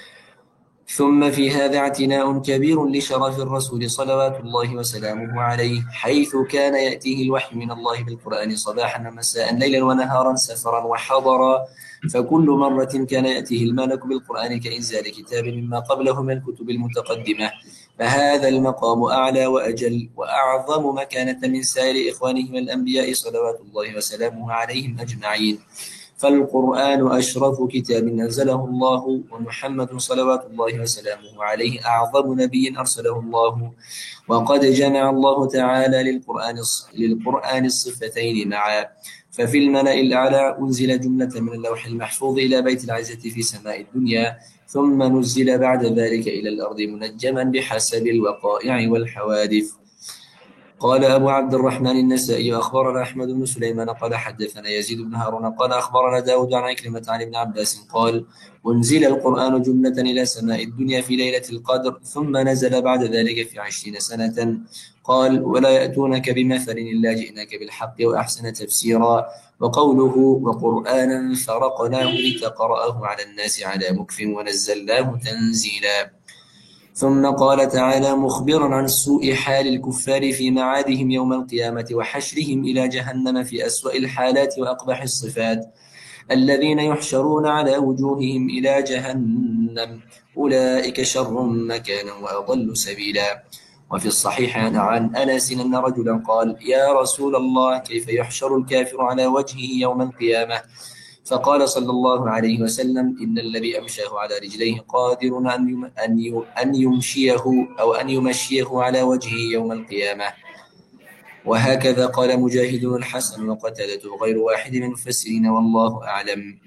ثم في هذا اعتناء كبير لشرف الرسول صلوات الله وسلامه عليه، حيث كان يأتيه الوحي من الله بالقرآن صباحا ومساء ليلا ونهارا سفرا وحضرا، فكل مرة كان يأتيه الملك بالقرآن كإنزال كتاب مما قبله من الكتب المتقدمة، فهذا المقام أعلى وأجل وأعظم مكانة من سائر إخوانهم الأنبياء صلوات الله وسلامه عليهم أجمعين. فالقرآن أشرف كتاب نزله الله، ومحمد صلوات الله وسلامه عليه أعظم نبي أرسله الله. وقد جمع الله تعالى للقرآن الصفتين معا، ففي الملأ الأعلى أنزل جملة من اللوح المحفوظ إلى بيت العزة في سماء الدنيا، ثم نزل بعد ذلك إلى الأرض منجما بحسب الوقائع والحوادث. قال أبو عبد الرحمن النسائي أخبرنا أحمد بن سليمان قال حدثنا يزيد بن هارون قال أخبرنا داود عن عكرمة عن ابن عباس قال أنزل القرآن جملة إلى سماء الدنيا في ليلة القدر، ثم نزل بعد ذلك في 20 سنة. قال ولا يأتونك بمثل إلا جئناك بالحق وأحسن تفسيرا. وقوله وقرآنا فرقناه لتقرأه على الناس على مكف ونزلناه تنزيلا. ثم قال تعالى مخبرا عن سوء حال الكفار في معادهم يوم القيامة وحشرهم إلى جهنم في أسوأ الحالات وأقبح الصفات، الذين يحشرون على وجوههم إلى جهنم أولئك شر مكانا وأضل سبيلا. وفي الصحيح عن أنس أن رجلا قال يا رسول الله كيف يحشر الكافر على وجهه يوم القيامة؟ فقال صلى الله عليه وسلم إن الذي أمشاه على رجليه قادر أن يمشيه أو أن يمشيه على وجهه يوم القيامة. وهكذا قال مجاهد الحسن وقتادة وغير واحد من المفسرين والله أعلم.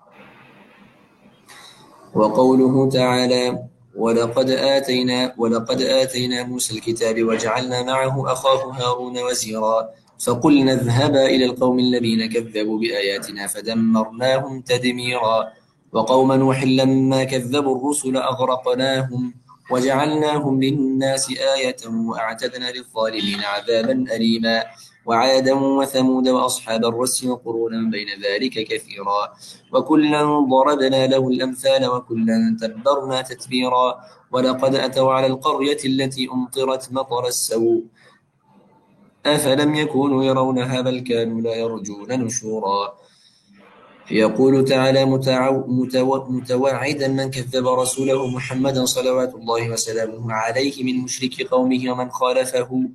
وقوله تعالى ولقد آتينا موسى الكتاب وجعلنا معه أخاه هارون وزيرا، فقلنا اذهبا إلى القوم الذين كذبوا بآياتنا فدمرناهم تدميرا. وقوم نوح لما كذبوا الرسل أغرقناهم وجعلناهم للناس آية وأعتدنا للظالمين عذابا أليما. وعادا وثمود وأصحاب الرس وقرونا بين ذلك كثيرا، وكلا ضربنا له الأمثال وكلا تبرنا تتبيرا. ولقد أتوا على القرية التي أمطرت مطر السوء أفلم يكونوا يرونها بل كانوا لا يرجون نشورا. يقول تعالى متوعدا من كذب رسوله محمدا صلوات الله وسلامه عليه من مشرك قومه ومن خالفه،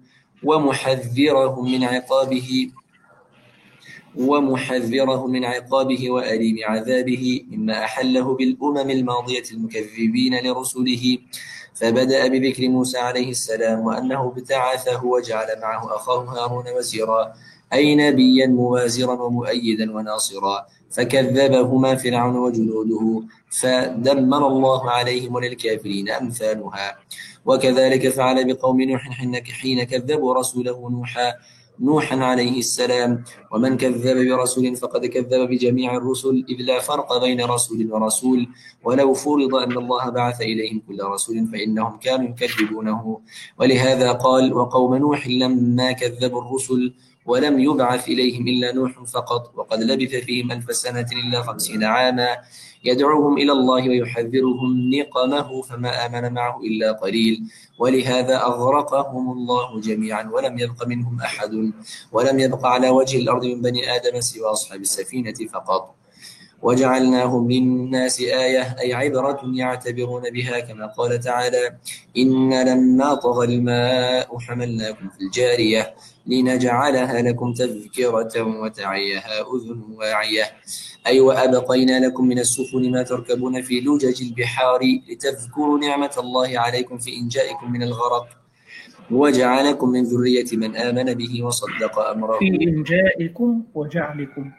ومحذره من عقابه وأليم عذابه مما أحله بالأمم الماضية المكذبين لرسله. فبدأ بذكر موسى عليه السلام وأنه ابتعثه وجعل معه أخاه هارون وزيرا، أي نبيا موازرا ومؤيدا وناصرا، فكذبهما فرعون وجنوده فدمر الله عليهم وللكافرين أمثالها. وكذلك فعل بقوم نوح حين كذبوا رسوله نوحا عليه السلام. ومن كذب برسول فقد كذب بجميع الرسل، إذ لا فرق بين رسول ورسول، ولو فرض أن الله بعث إليهم كل رسول فإنهم كانوا يكذبونه. ولهذا قال وقوم نوح لما كذبوا الرسل ولم يبعث إليهم إلا نوح فقط، وقد لبث فيهم 1000 سنة إلا 50 عاما يدعوهم إلى الله ويحذرهم نقمه فما آمن معه إلا قليل. ولهذا أغرقهم الله جميعا ولم يبق منهم أحد، ولم يبق على وجه الأرض من بني آدم سوى أصحاب السفينة فقط. وجعلناهم للناس آية أي عبرة يعتبرون بها، كما قال تعالى إن لما طغى الماء حملناكم في الجارية لنجعلها لكم تذكرة وتعيها أذن واعية، أي وأبقينا لكم من السفن ما تركبون في لجج البحار لتذكروا نعمة الله عليكم في إنجائكم من الغرق، وجعلكم من ذرية من آمن به وصدق أمره. في إنجائكم وجعلكم.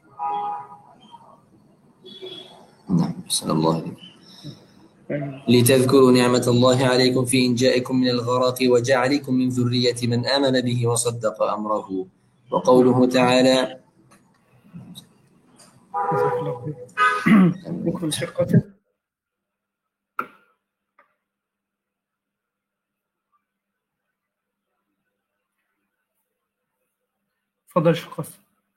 نعم صلى الله عليه وسلم. لتذكروا نعمة الله عليكم في إنجائكم من الغرق وجعلكم من ذرية من آمن به وصدق أمره. وقوله تعالى ممكن شقته فضل شقته.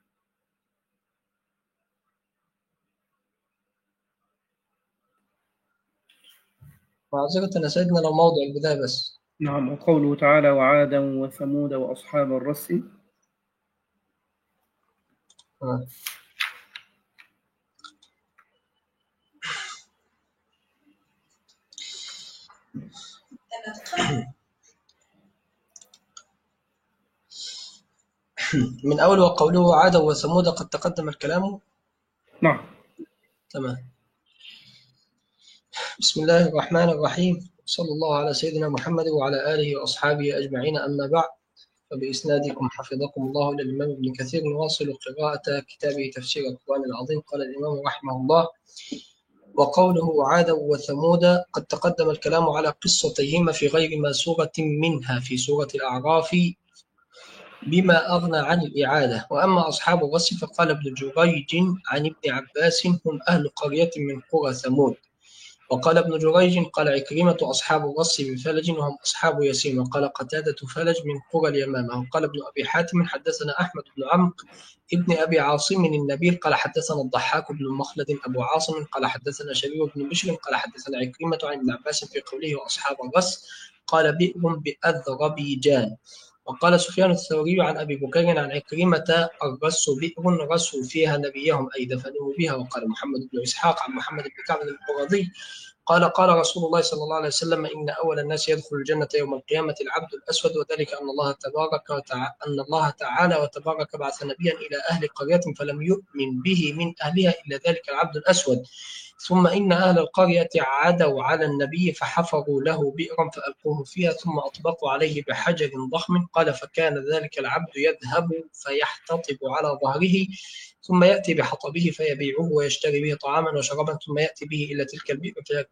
وأعتقد أن سيدنا لو موضع البداية بس. نعم. وقوله تعالى وعادا وثمود وأصحاب الرس. من أول وقوله عادا وثمود قد تقدم الكلام نعم. تمام. بسم الله الرحمن الرحيم، صلى الله على سيدنا محمد وعلى آله وأصحابه أجمعين، أما بعد. فبإسنادكم حفظكم الله إلى الإمام ابن كثير نواصل قراءة كتابه تفسير القرآن العظيم. قال الإمام رحمه الله: وقوله وعادا وثمود قد تقدم الكلام على قصتيهما في غير ما سورة منها في سورة الأعراف بما أغنى عن الإعادة. وأما أصحاب الرس فقال ابن جريج عن ابن عباس: هم أهل قرية من قرى ثمود. وقال ابن جريج قال عكرمة: أصحاب الرس بفلج وهم أصحاب ياسين. وقال قتادة: فلج من قرى اليمامة. وقال ابن أبي حاتم: حدثنا أحمد بن عمرو ابن أبي عاصم النبيل قال حدثنا الضحاك بن مخلد أبو عاصم قال حدثنا شبيب بن بشر قال حدثنا عكرمة عن ابن عباس في قوله وأصحاب الرس قال بئر بأذربيجان. وقال سفيان الثوري عن أبي بكر عن عكرمة: الرس بئر رسوا فيها نبيهم أي دفنوه بها. وقال محمد بن إسحاق عن محمد بن كعب القرظي قال قال رسول الله صلى الله عليه وسلم: إن أول الناس يدخل الجنة يوم القيامة العبد الأسود، وذلك أن الله تعالى وتبارك بعث نبيا إلى أهل قرية فلم يؤمن به من أهلها إلا ذلك العبد الأسود، ثم إن أهل القرية عدوا على النبي فحفروا له بئرا فألقوه فيها ثم أطبقوا عليه بحجر ضخم. قال فكان ذلك العبد يذهب فيحتطب على ظهره ثم يأتي بحطبه فيبيعه ويشتري به طعاما وشرابا ثم يأتي به إلى تلك البئر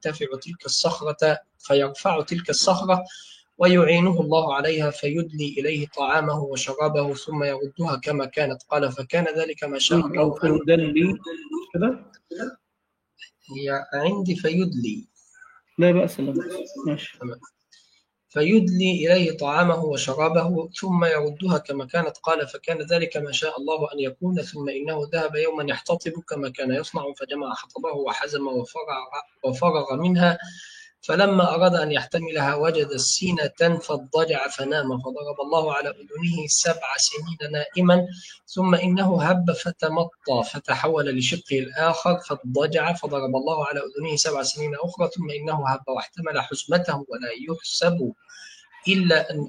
فيرفع تلك الصخرة ويعينه الله عليها فيدلي إليه طعامه وشرابه ثم يردها كما كانت. قال فكان ذلك ما شاء الله. أو فيدلي كده. هي عندي فيدلي، لا بأس لا بأس، ماشي. فيدلي إليه طعامه وشرابه ثم يردها كما كانت. قال فكان ذلك ما شاء الله أن يكون. ثم إنه ذهب يوما يحتطب كما كان يصنع فجمع حطبه وحزم وفرغ منها، فلما أراد أن يحتملها وجد السينة فاضطجع فنام فضرب الله على أذنه 7 سنين نائما. ثم إنه هب فتمطى فتحول لشقه الآخر فاضطجع فضرب الله على أذنه 7 سنين أخرى. ثم إنه هب واحتمل حزمته ولا يحسب إلا أن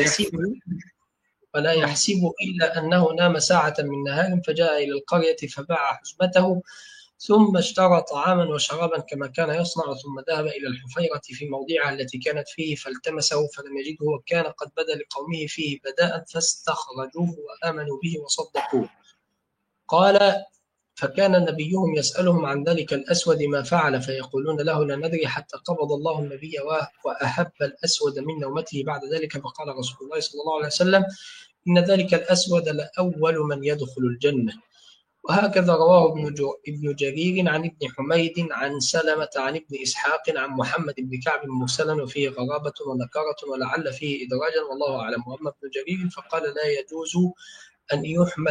ولا يحسب إلا أنه نام ساعة من نهار فجاء إلى القرية فباع حزمته ثم اشترى طعاما وشرابا كما كان يصنع ثم ذهب إلى الحفيرة في موضعها التي كانت فيه فالتمسه فلم يجده وكان قد بدا لقومه فيه بداء فاستخرجوه وآمنوا به وصدقوه. قال فكان نبيهم يسألهم عن ذلك الأسود ما فعل فيقولون له لا ندري حتى قبض الله النبي وأهب الأسود من نومته بعد ذلك. فقال رسول الله صلى الله عليه وسلم: إن ذلك الأسود لأول من يدخل الجنة. وهكذا رواه ابن جرير عن ابن حميد عن سلمة عن ابن إسحاق عن محمد بن كعب مرسلا وفيه غرابة ونكارة ولعل فيه إدراجا والله أعلم. وأما ابن جرير فقال لا يجوز أن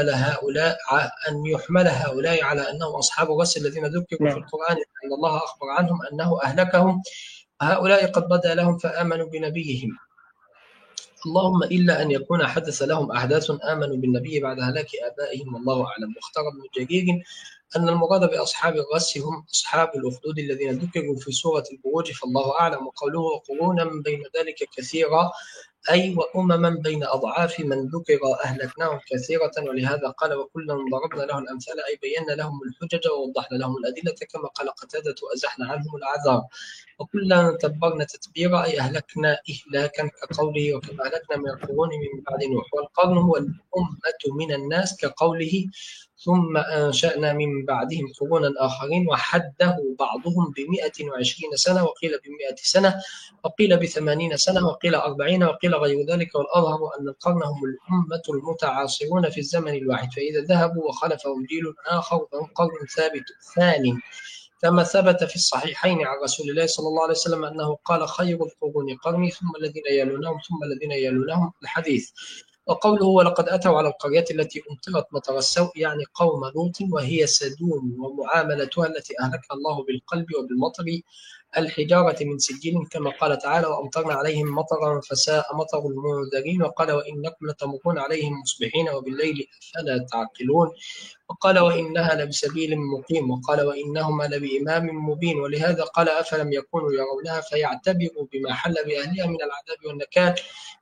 يحمل هؤلاء على أنهم أصحاب الرس الذين ذكروا في القرآن أن الله أخبر عنهم أنه أهلكهم هؤلاء قد بدا لهم فآمنوا بنبيهم، اللهم إلا أن يكون حدث لهم أحداث آمنوا بالنبي بعد هلاك آبائهم والله أعلم. واختار ابن جرير أن المراد بأصحاب الرس هم أصحاب الأخدود الذين ذكروا في سورة البروج فالله أعلم. وقوله وقرونا من بين ذلك كثيرا أي وأمما بين أضعاف من ذكر أهلكناهم كثيرة. ولهذا قال وكلا ضربنا له الأمثال أي بينا لهم الحجج ووضحنا لهم الأدلة كما قال قتادة أزحنا عنهم الأعذار. وكلا تبرنا تتبيرا أي أهلكنا إهلاكا كقوله وكما أهلكنا من القرون من بعد نوح. والقرن هو الأمة من الناس كقوله ثم أنشأنا من بعدهم قرونا آخرين. وحده بعضهم ب120 سنة وقيل ب100 سنة وقيل ب80 سنة وقيل 40 وقيل غير ذلك. والأظهر أن القرن هم الأمة المتعاصرون في الزمن الواحد فإذا ذهبوا وخلفهم جيل آخر فهم قرن ثابت ثاني كما ثبت في الصحيحين عن رسول الله صلى الله عليه وسلم أنه قال خير القرون قرني ثم الذين يلونهم ثم الذين يلونهم الحديث. وقوله ولقد أتوا على القرية التي أمطرت مطر السوء يعني قوم لوط وهي سدوم ومعاملتها التي أهلكها الله بالقلب وبالمطر الحجارة من سجيل كما قال تعالى وأمطرنا عليهم مطرا فساء مطر المنذرين. وقال وإنكم لتمرون عليهم مصبحين وبالليل أفلا تعقلون. وقال وإنها لبسبيل مقيم. وقال وإنهما لبإمام مبين. ولهذا قال أفلم يكونوا يرونها فيعتبروا بما حل بأهلها من العذاب والنكال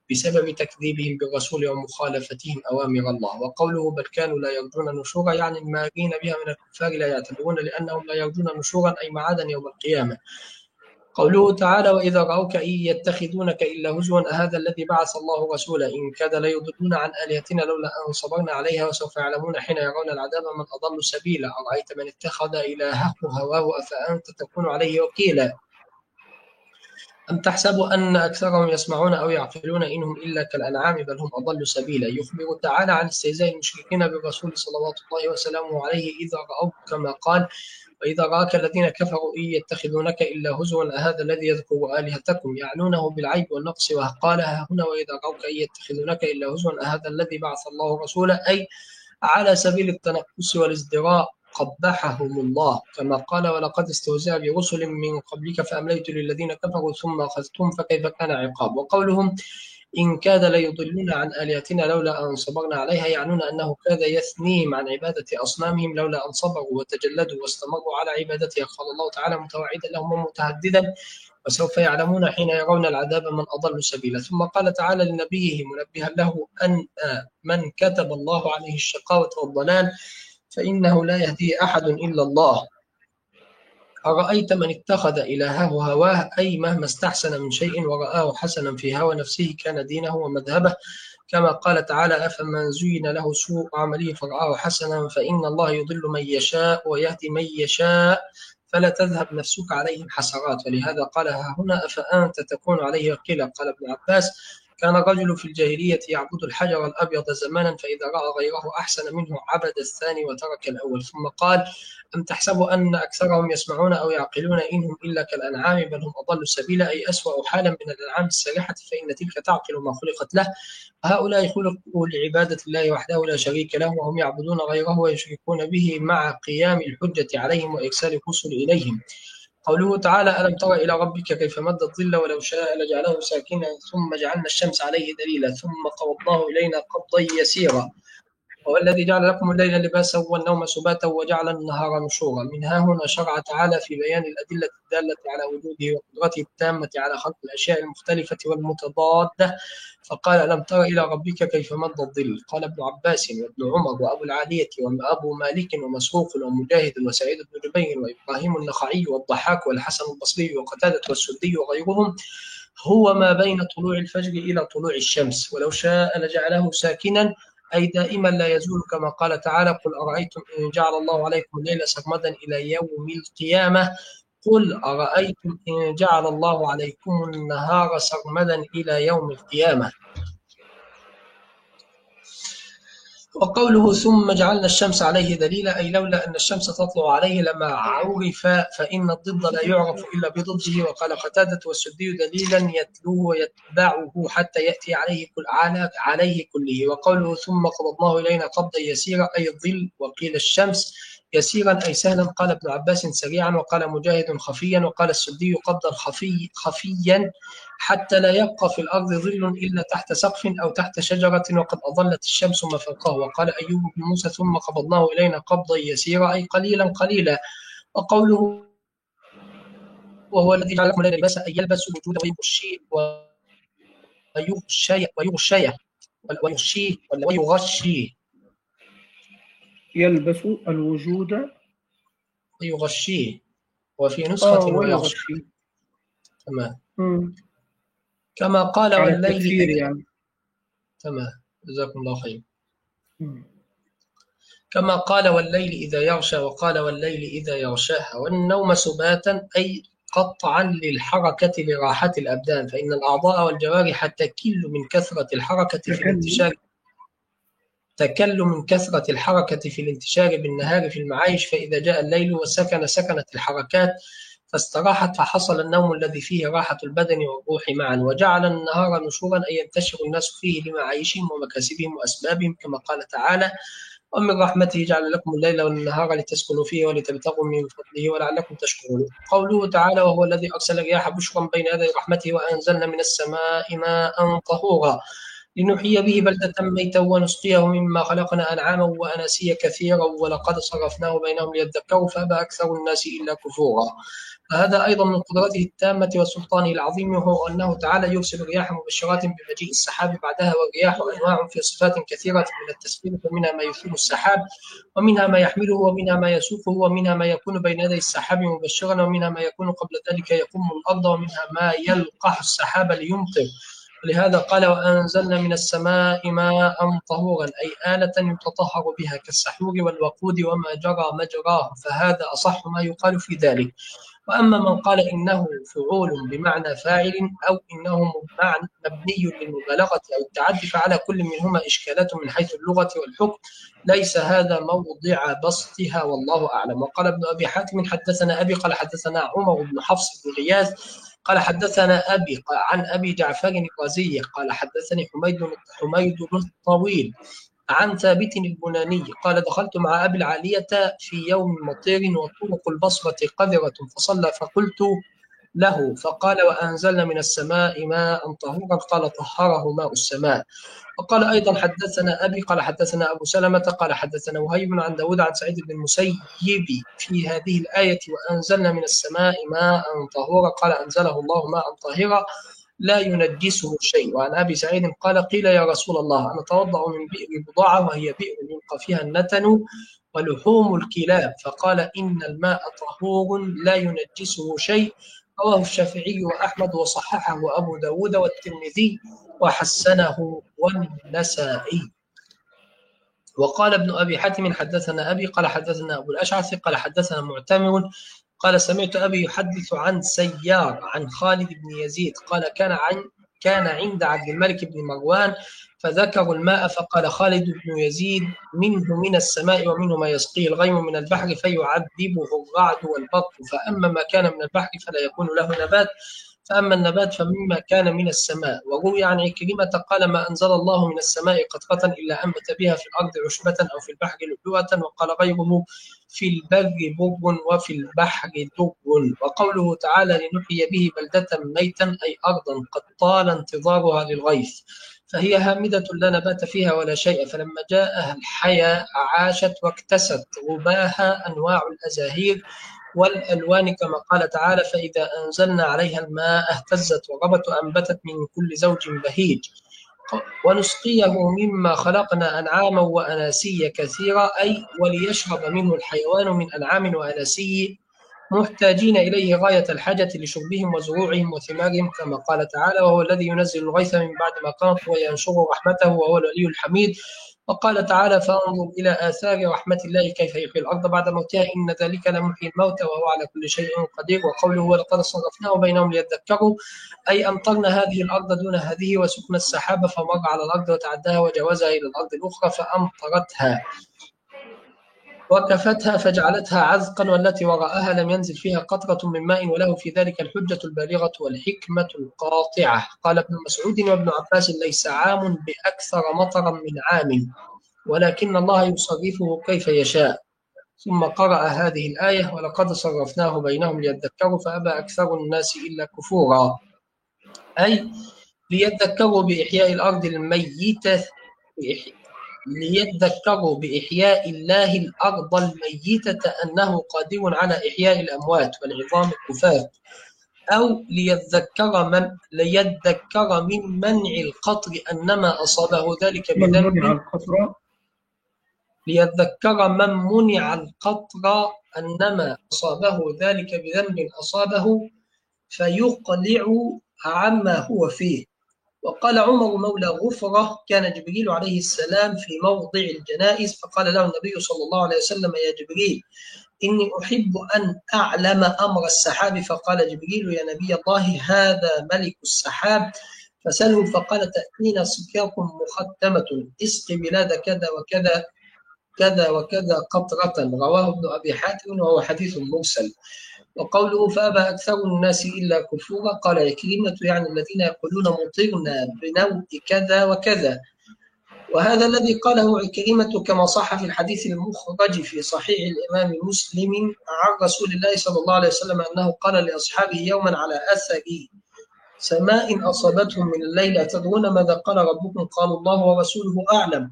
بسبب تكذيبهم بالرسول ومخالفتهم أوامر الله. وقوله بل كانوا لا يرجون نشورا يعني المارين بها من الكفار لا يعتبرون لأنهم لا يرجون نشورا أي معادا يوم القيامة. قوله تعالى وإذا رأوك إن يتخذونك إلا هزوا أهذا الذي بعث الله رسولا إن كاد ليضلون عن آلهتنا لولا أن صبرنا عليها وسوف يعلمون حين يرون العذاب من أضل سبيلا أرأيت من اتخذ إلهه هواه أفأنت تكون عليه وكيلا أم تحسب أن أكثرهم يسمعون أو يعقلون إنهم إلا كالأنعام بل هم أضل سبيلا. يخبر تعالى عن استهزاء المشركين بالرسول صلوات الله وسلامه عليه إذا رأوك كما قال وإذا رآك الذين كفروا إن يتخذونك إلا هزوا أهذا الذي يذكر آلهتكم يعنونه بالعيب والنقص وقالها هنا وإذا رأوك إن يتخذونك إلا هزوا أهذا الذي بعث الله رسولا أي على سبيل التنقص والازدراء قبحهم الله كما قال ولقد استهزأ برسل من قبلك فأمليت للذين كفروا ثم أخذتهم فكيف كان عقاب. وقولهم إن كاد ليضلون عن آلهتنا لولا أن صبرنا عليها يعنون أنه كاد يثنيهم عن عبادة أصنامهم لولا أن صبروا وتجلدوا واستمروا على عبادتها. قال الله تعالى متوعدا لهم ومتهددا وسوف يعلمون حين يرون العذاب من أضل سبيلا. ثم قال تعالى لنبيه منبها له أن من كتب الله عليه الشقاوة والضلال فإنه لا يهدي أحد إلا الله. أرأيت من اتخذ إلهه هواه أي مهما استحسن من شيء ورآه حسنا في هوى نفسه كان دينه ومذهبه كما قال تعالى أفمن زين له سوء عمله فرآه حسنا فإن الله يضل من يشاء ويهدي من يشاء فلا تذهب نفسك عليهم حسرات. ولهذا قالها هنا أفأنت تكون عليه وكيلا. قال ابن عباس كان الرجل في الجاهلية يعبد الحجر الأبيض زمانا فإذا رأى غيره أحسن منه عبد الثاني وترك الأول. ثم قال أم تحسب أن أكثرهم يسمعون أو يعقلون إنهم إلا كالأنعام بل هم أضل سبيلا أي أسوأ حالا من الأنعام السالحة فإن تلك تعقل ما خلقت له هؤلاء خلقوا لعبادة الله وحده لا شريك له وهم يعبدون غيره ويشركون به مع قيام الحجة عليهم وإرسال الرسل إليهم. قوله تعالى ألم تر إلى ربك كيف مد الظل ولو شاء لجعله ساكنا ثم جعلنا الشمس عليه دليلا ثم قبضناه إلينا قبضا يسيرا هو الذي جعل لكم الليل لباسا والنوم سباتا وجعل النهار نشورا. منها هنا شرع تعالى في بيان الأدلة الدالة على وجوده وقدرته التامة على خلق الأشياء المختلفة والمتضادة فقال ألم تر إلى ربك كيف مد الظل. قال ابن عباس وابن عمر وأبو العالية وأبو مالك ومسروق ومجاهد وسعيد بن جبير وإبراهيم النخعي والضحاك والحسن البصري وقتادة والسدي وغيرهم هو ما بين طلوع الفجر إلى طلوع الشمس ولو شاء لجعله ساكنا أي دائما لا يزول كما قال تعالى قل أرأيتم إن جعل الله عليكم الليل سرمدا إلى يوم القيامة قل أرأيتم إن جعل الله عليكم النهار سرمدا إلى يوم القيامة. وقوله ثم جعلنا الشمس عليه دليلا أي لولا أن الشمس تطلع عليه لما عرف فإن الضد لا يعرف إلا بضده. وقال قتادة والسدي دليلا يتلوه ويتبعه حتى يأتي عليه كله. وقوله ثم قبضناه إلينا قبضا يسيرا أي الظل وقيل الشمس يسيرا أي سهلا قال ابن عباس سريعا وقال مجاهد خفيا وقال السدي قبضا خفيا حتى لا يبقى في الأرض ظل إلا تحت سقف أو تحت شجرة وقد أظلت الشمس ما فوقه. وقال أيوب بن موسى ثم قبضناه إلينا قبضا يسيرا أي قليلا قليلا. وقوله وهو الذي جعل لكم الليل لباسا أي يلبس الوجود ويغشيه يلبس الوجود ويغشيه وفي نسخة ويغشيه تمام كما قال والليل يعني. تمام جزاكم الله خير. كما قال والليل إذا يغشى وقال والليل إذا يغشاها. والنوم سباتا أي قطعا للحركة لراحة الأبدان فإن الأعضاء والجوارح تكل من كثرة الحركة في الانتشار بالنهار في المعايش فإذا جاء الليل وسكن سكنت الحركات فاستراحت فحصل النوم الذي فيه راحة البدن والروح معا. وجعل النهار نشورا أي ينتشر الناس فيه لمعايشهم ومكاسبهم وأسبابهم كما قال تعالى ومن رحمته جعل لكم الليل والنهار لتسكنوا فيه ولتبتغوا من فضله ولعلكم تشكرون. قوله تعالى وهو الذي أرسل الرياح بشرا بين يدي رحمته وأنزلنا من السماء ماء طهورا لنحيي به بلدة ميتا ونسقيه مما خلقنا أنعاما وأناسيا كثيرا ولقد صرفناه بينهم ليذكروا فأبى أكثر الناس إلا كفورا. فهذا أيضا من قدرته التامة وسلطانه العظيم، وهو أنه تعالى يرسل الرياح مبشرات بمجيء السحاب بعدها، والرياح أنواع في صفات كثيرة من التسخير، فمنها ما يثير السحاب، ومنها ما يحمله، ومنها ما يسوقه، ومنها ما يكون بين يدي السحاب مبشرا، ومنها ما يكون قبل ذلك يقوم الأرض، ومنها ما يلقح السحاب ليمطر. ولهذا قال وأنزلنا من السماء ماء طهورا، أي آلة يتطهر بها كالسحور والوقود وما جرى مجراه، فهذا أصح ما يقال في ذلك. وأما من قال إنه فعول بمعنى فاعل، أو إنه مبني للمبالغة أو التعدي، فعلى كل منهما إشكالات من حيث اللغة والحكم، ليس هذا موضع بسطها، والله أعلم. وقال ابن أبي حاتم حدثنا أبي قال حدثنا عمر بن حفص بن غياث قال حدثنا أبي عن أبي جعفر الرازي قال حدثني حميد بن الطويل عن ثابت البناني قال دخلت مع أبي العالية في يوم مطير وطرق البصرة قذرة، فصلى فقلت له فقال وأنزلنا من السماء ماء طهورا، قال طهره ماء السماء. وقال أيضا حدثنا أبي قال حدثنا أبو سلمة قال حدثنا وهيب عن داود عن سعيد بن المسيب في هذه الآية وأنزلنا من السماء ماء طهورا، قال أنزله الله ماء طاهرا لا ينجسه شيء. وعن أبي سعيد قال قيل يا رسول الله أنا أتوضأ من بئر بضاعة وهي بئر يلقى فيها النتن ولحوم الكلاب، فقال إن الماء طهور لا ينجسه شيء، رواه الشافعي وأحمد وصححه أبو داود والترمذي وحسنه والنسائي. وقال ابن أبي حاتم حدثنا أبي قال حدثنا أبو الأشعث قال حدثنا معتمر قال سمعت أبي يحدث عن سيار عن خالد بن يزيد قال كان عند عبد الملك بن مروان فذكروا الماء، فقال خالد بن يزيد منه من السماء ومنه ما يسقيه الغيم من البحر فيعذبه الرعد والبرق، فأما ما كان من البحر فلا يكون له نبات، فأما النبات فمما كان من السماء. وروي عن عكرمة قال ما أنزل الله من السماء قطرة إلا أنبت بها في الأرض عشبة أو في البحر لؤلؤة، وقال غيره في البر بر وفي البحر در. وقوله تعالى لنحيي به بلدة ميتا أي أرضا قد طال انتظارها للغيث، فهي هامدة لا نبات فيها ولا شيء، فلما جاءها الحياة عاشت واكتست غباها أنواع الأزاهير والألوان كما قال تعالى فإذا أنزلنا عليها الماء اهتزت وربت وأنبتت من كل زوج بهيج. ونسقيه مما خلقنا أنعاما وأناسيا كثيرا، أي وليشرب منه الحيوان من أنعام وأناسي محتاجين إليه غاية الحاجة لشربهم وزروعهم وثمارهم كما قال تعالى وهو الذي ينزل الغيث من بعد ما قنط وينشر رحمته وهو الولي الحميد. وقال تعالى فانظر إلى آثار رحمة الله كيف يحيي الأرض بعد موتها إن ذلك لمحيي الموتى وهو على كل شيء قدير. وقوله ولقد صرفناه بينهم ليذكروا أي أمطرنا هذه الأرض دون هذه وسكن السحاب فمر على الأرض وتعداها وجاوزها إلى الأرض الأخرى فأمطرتها وكفتها فجعلتها عذقا والتي وراءها لم ينزل فيها قطرة من ماء وله في ذلك الحجة البالغة والحكمة القاطعة. قال ابن مسعود وابن عباس ليس عام بأكثر مطرا من عام ولكن الله يصرفه كيف يشاء. ثم قرأ هذه الآية ولقد صرفناه بينهم ليذكروا فأبى أكثر الناس إلا كفورا، أي ليذكروا بإحياء الأرض الميتة ليذكروا بإحياء الله الأرض الميتة أنه قادر على إحياء الأموات والعظام الكفاة، أو ليذكر من منع القطر أنما أصابه ذلك بذنب ليذكر من منع القطر أنما أصابه ذلك بذنب أصابه فيقلع عما هو فيه. وقال عمر مولى غفرة كان جبريل عليه السلام في موضع الجنائز فقال له النبي صلى الله عليه وسلم يا جبريل إني أحب أن أعلم أمر السحاب، فقال جبريل يا نبي الله هذا ملك السحاب فسله، فقال تأتينا سكاك مختمة اسق بلاد كذا وكذا كذا وكذا قطرة، رواه ابن أبي حاتم وهو حديث مرسل. وقوله فأبى أكثر الناس إلا كفورا قال عكرمة يعني الذين يقولون مطرنا بنوع كذا وكذا، وهذا الذي قاله عكرمة كما صح في الحديث المخرج في صحيح الإمام مسلم عن رسول الله صلى الله عليه وسلم أنه قال لأصحابه يوما على أثر سماء أصابتهم من الليل أتدرون ماذا قال ربكم؟ قالوا الله ورسوله أعلم.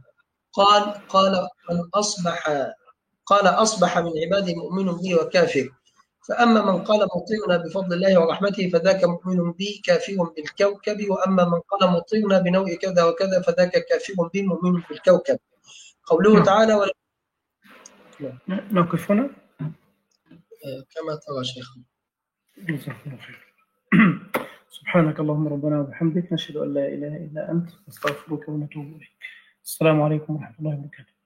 قال أصبح من عبادي مؤمن بي وكافر، فأما من قال مطرنا بفضل الله ورحمته فذاك مؤمن بي كافر بالكوكب، وأما من قال مطرنا بنوع كذا وكذا فذاك كافر بي مؤمن بالكوكب. قوله تعالى نوقف هنا كما ترى شيخ. جزاك الله خير. سبحانك اللهم ربنا وبحمدك، نشهد أن لا إله إلا أنت، نستغفرك ونتوب إليك. السلام عليكم ورحمة الله وبركاته.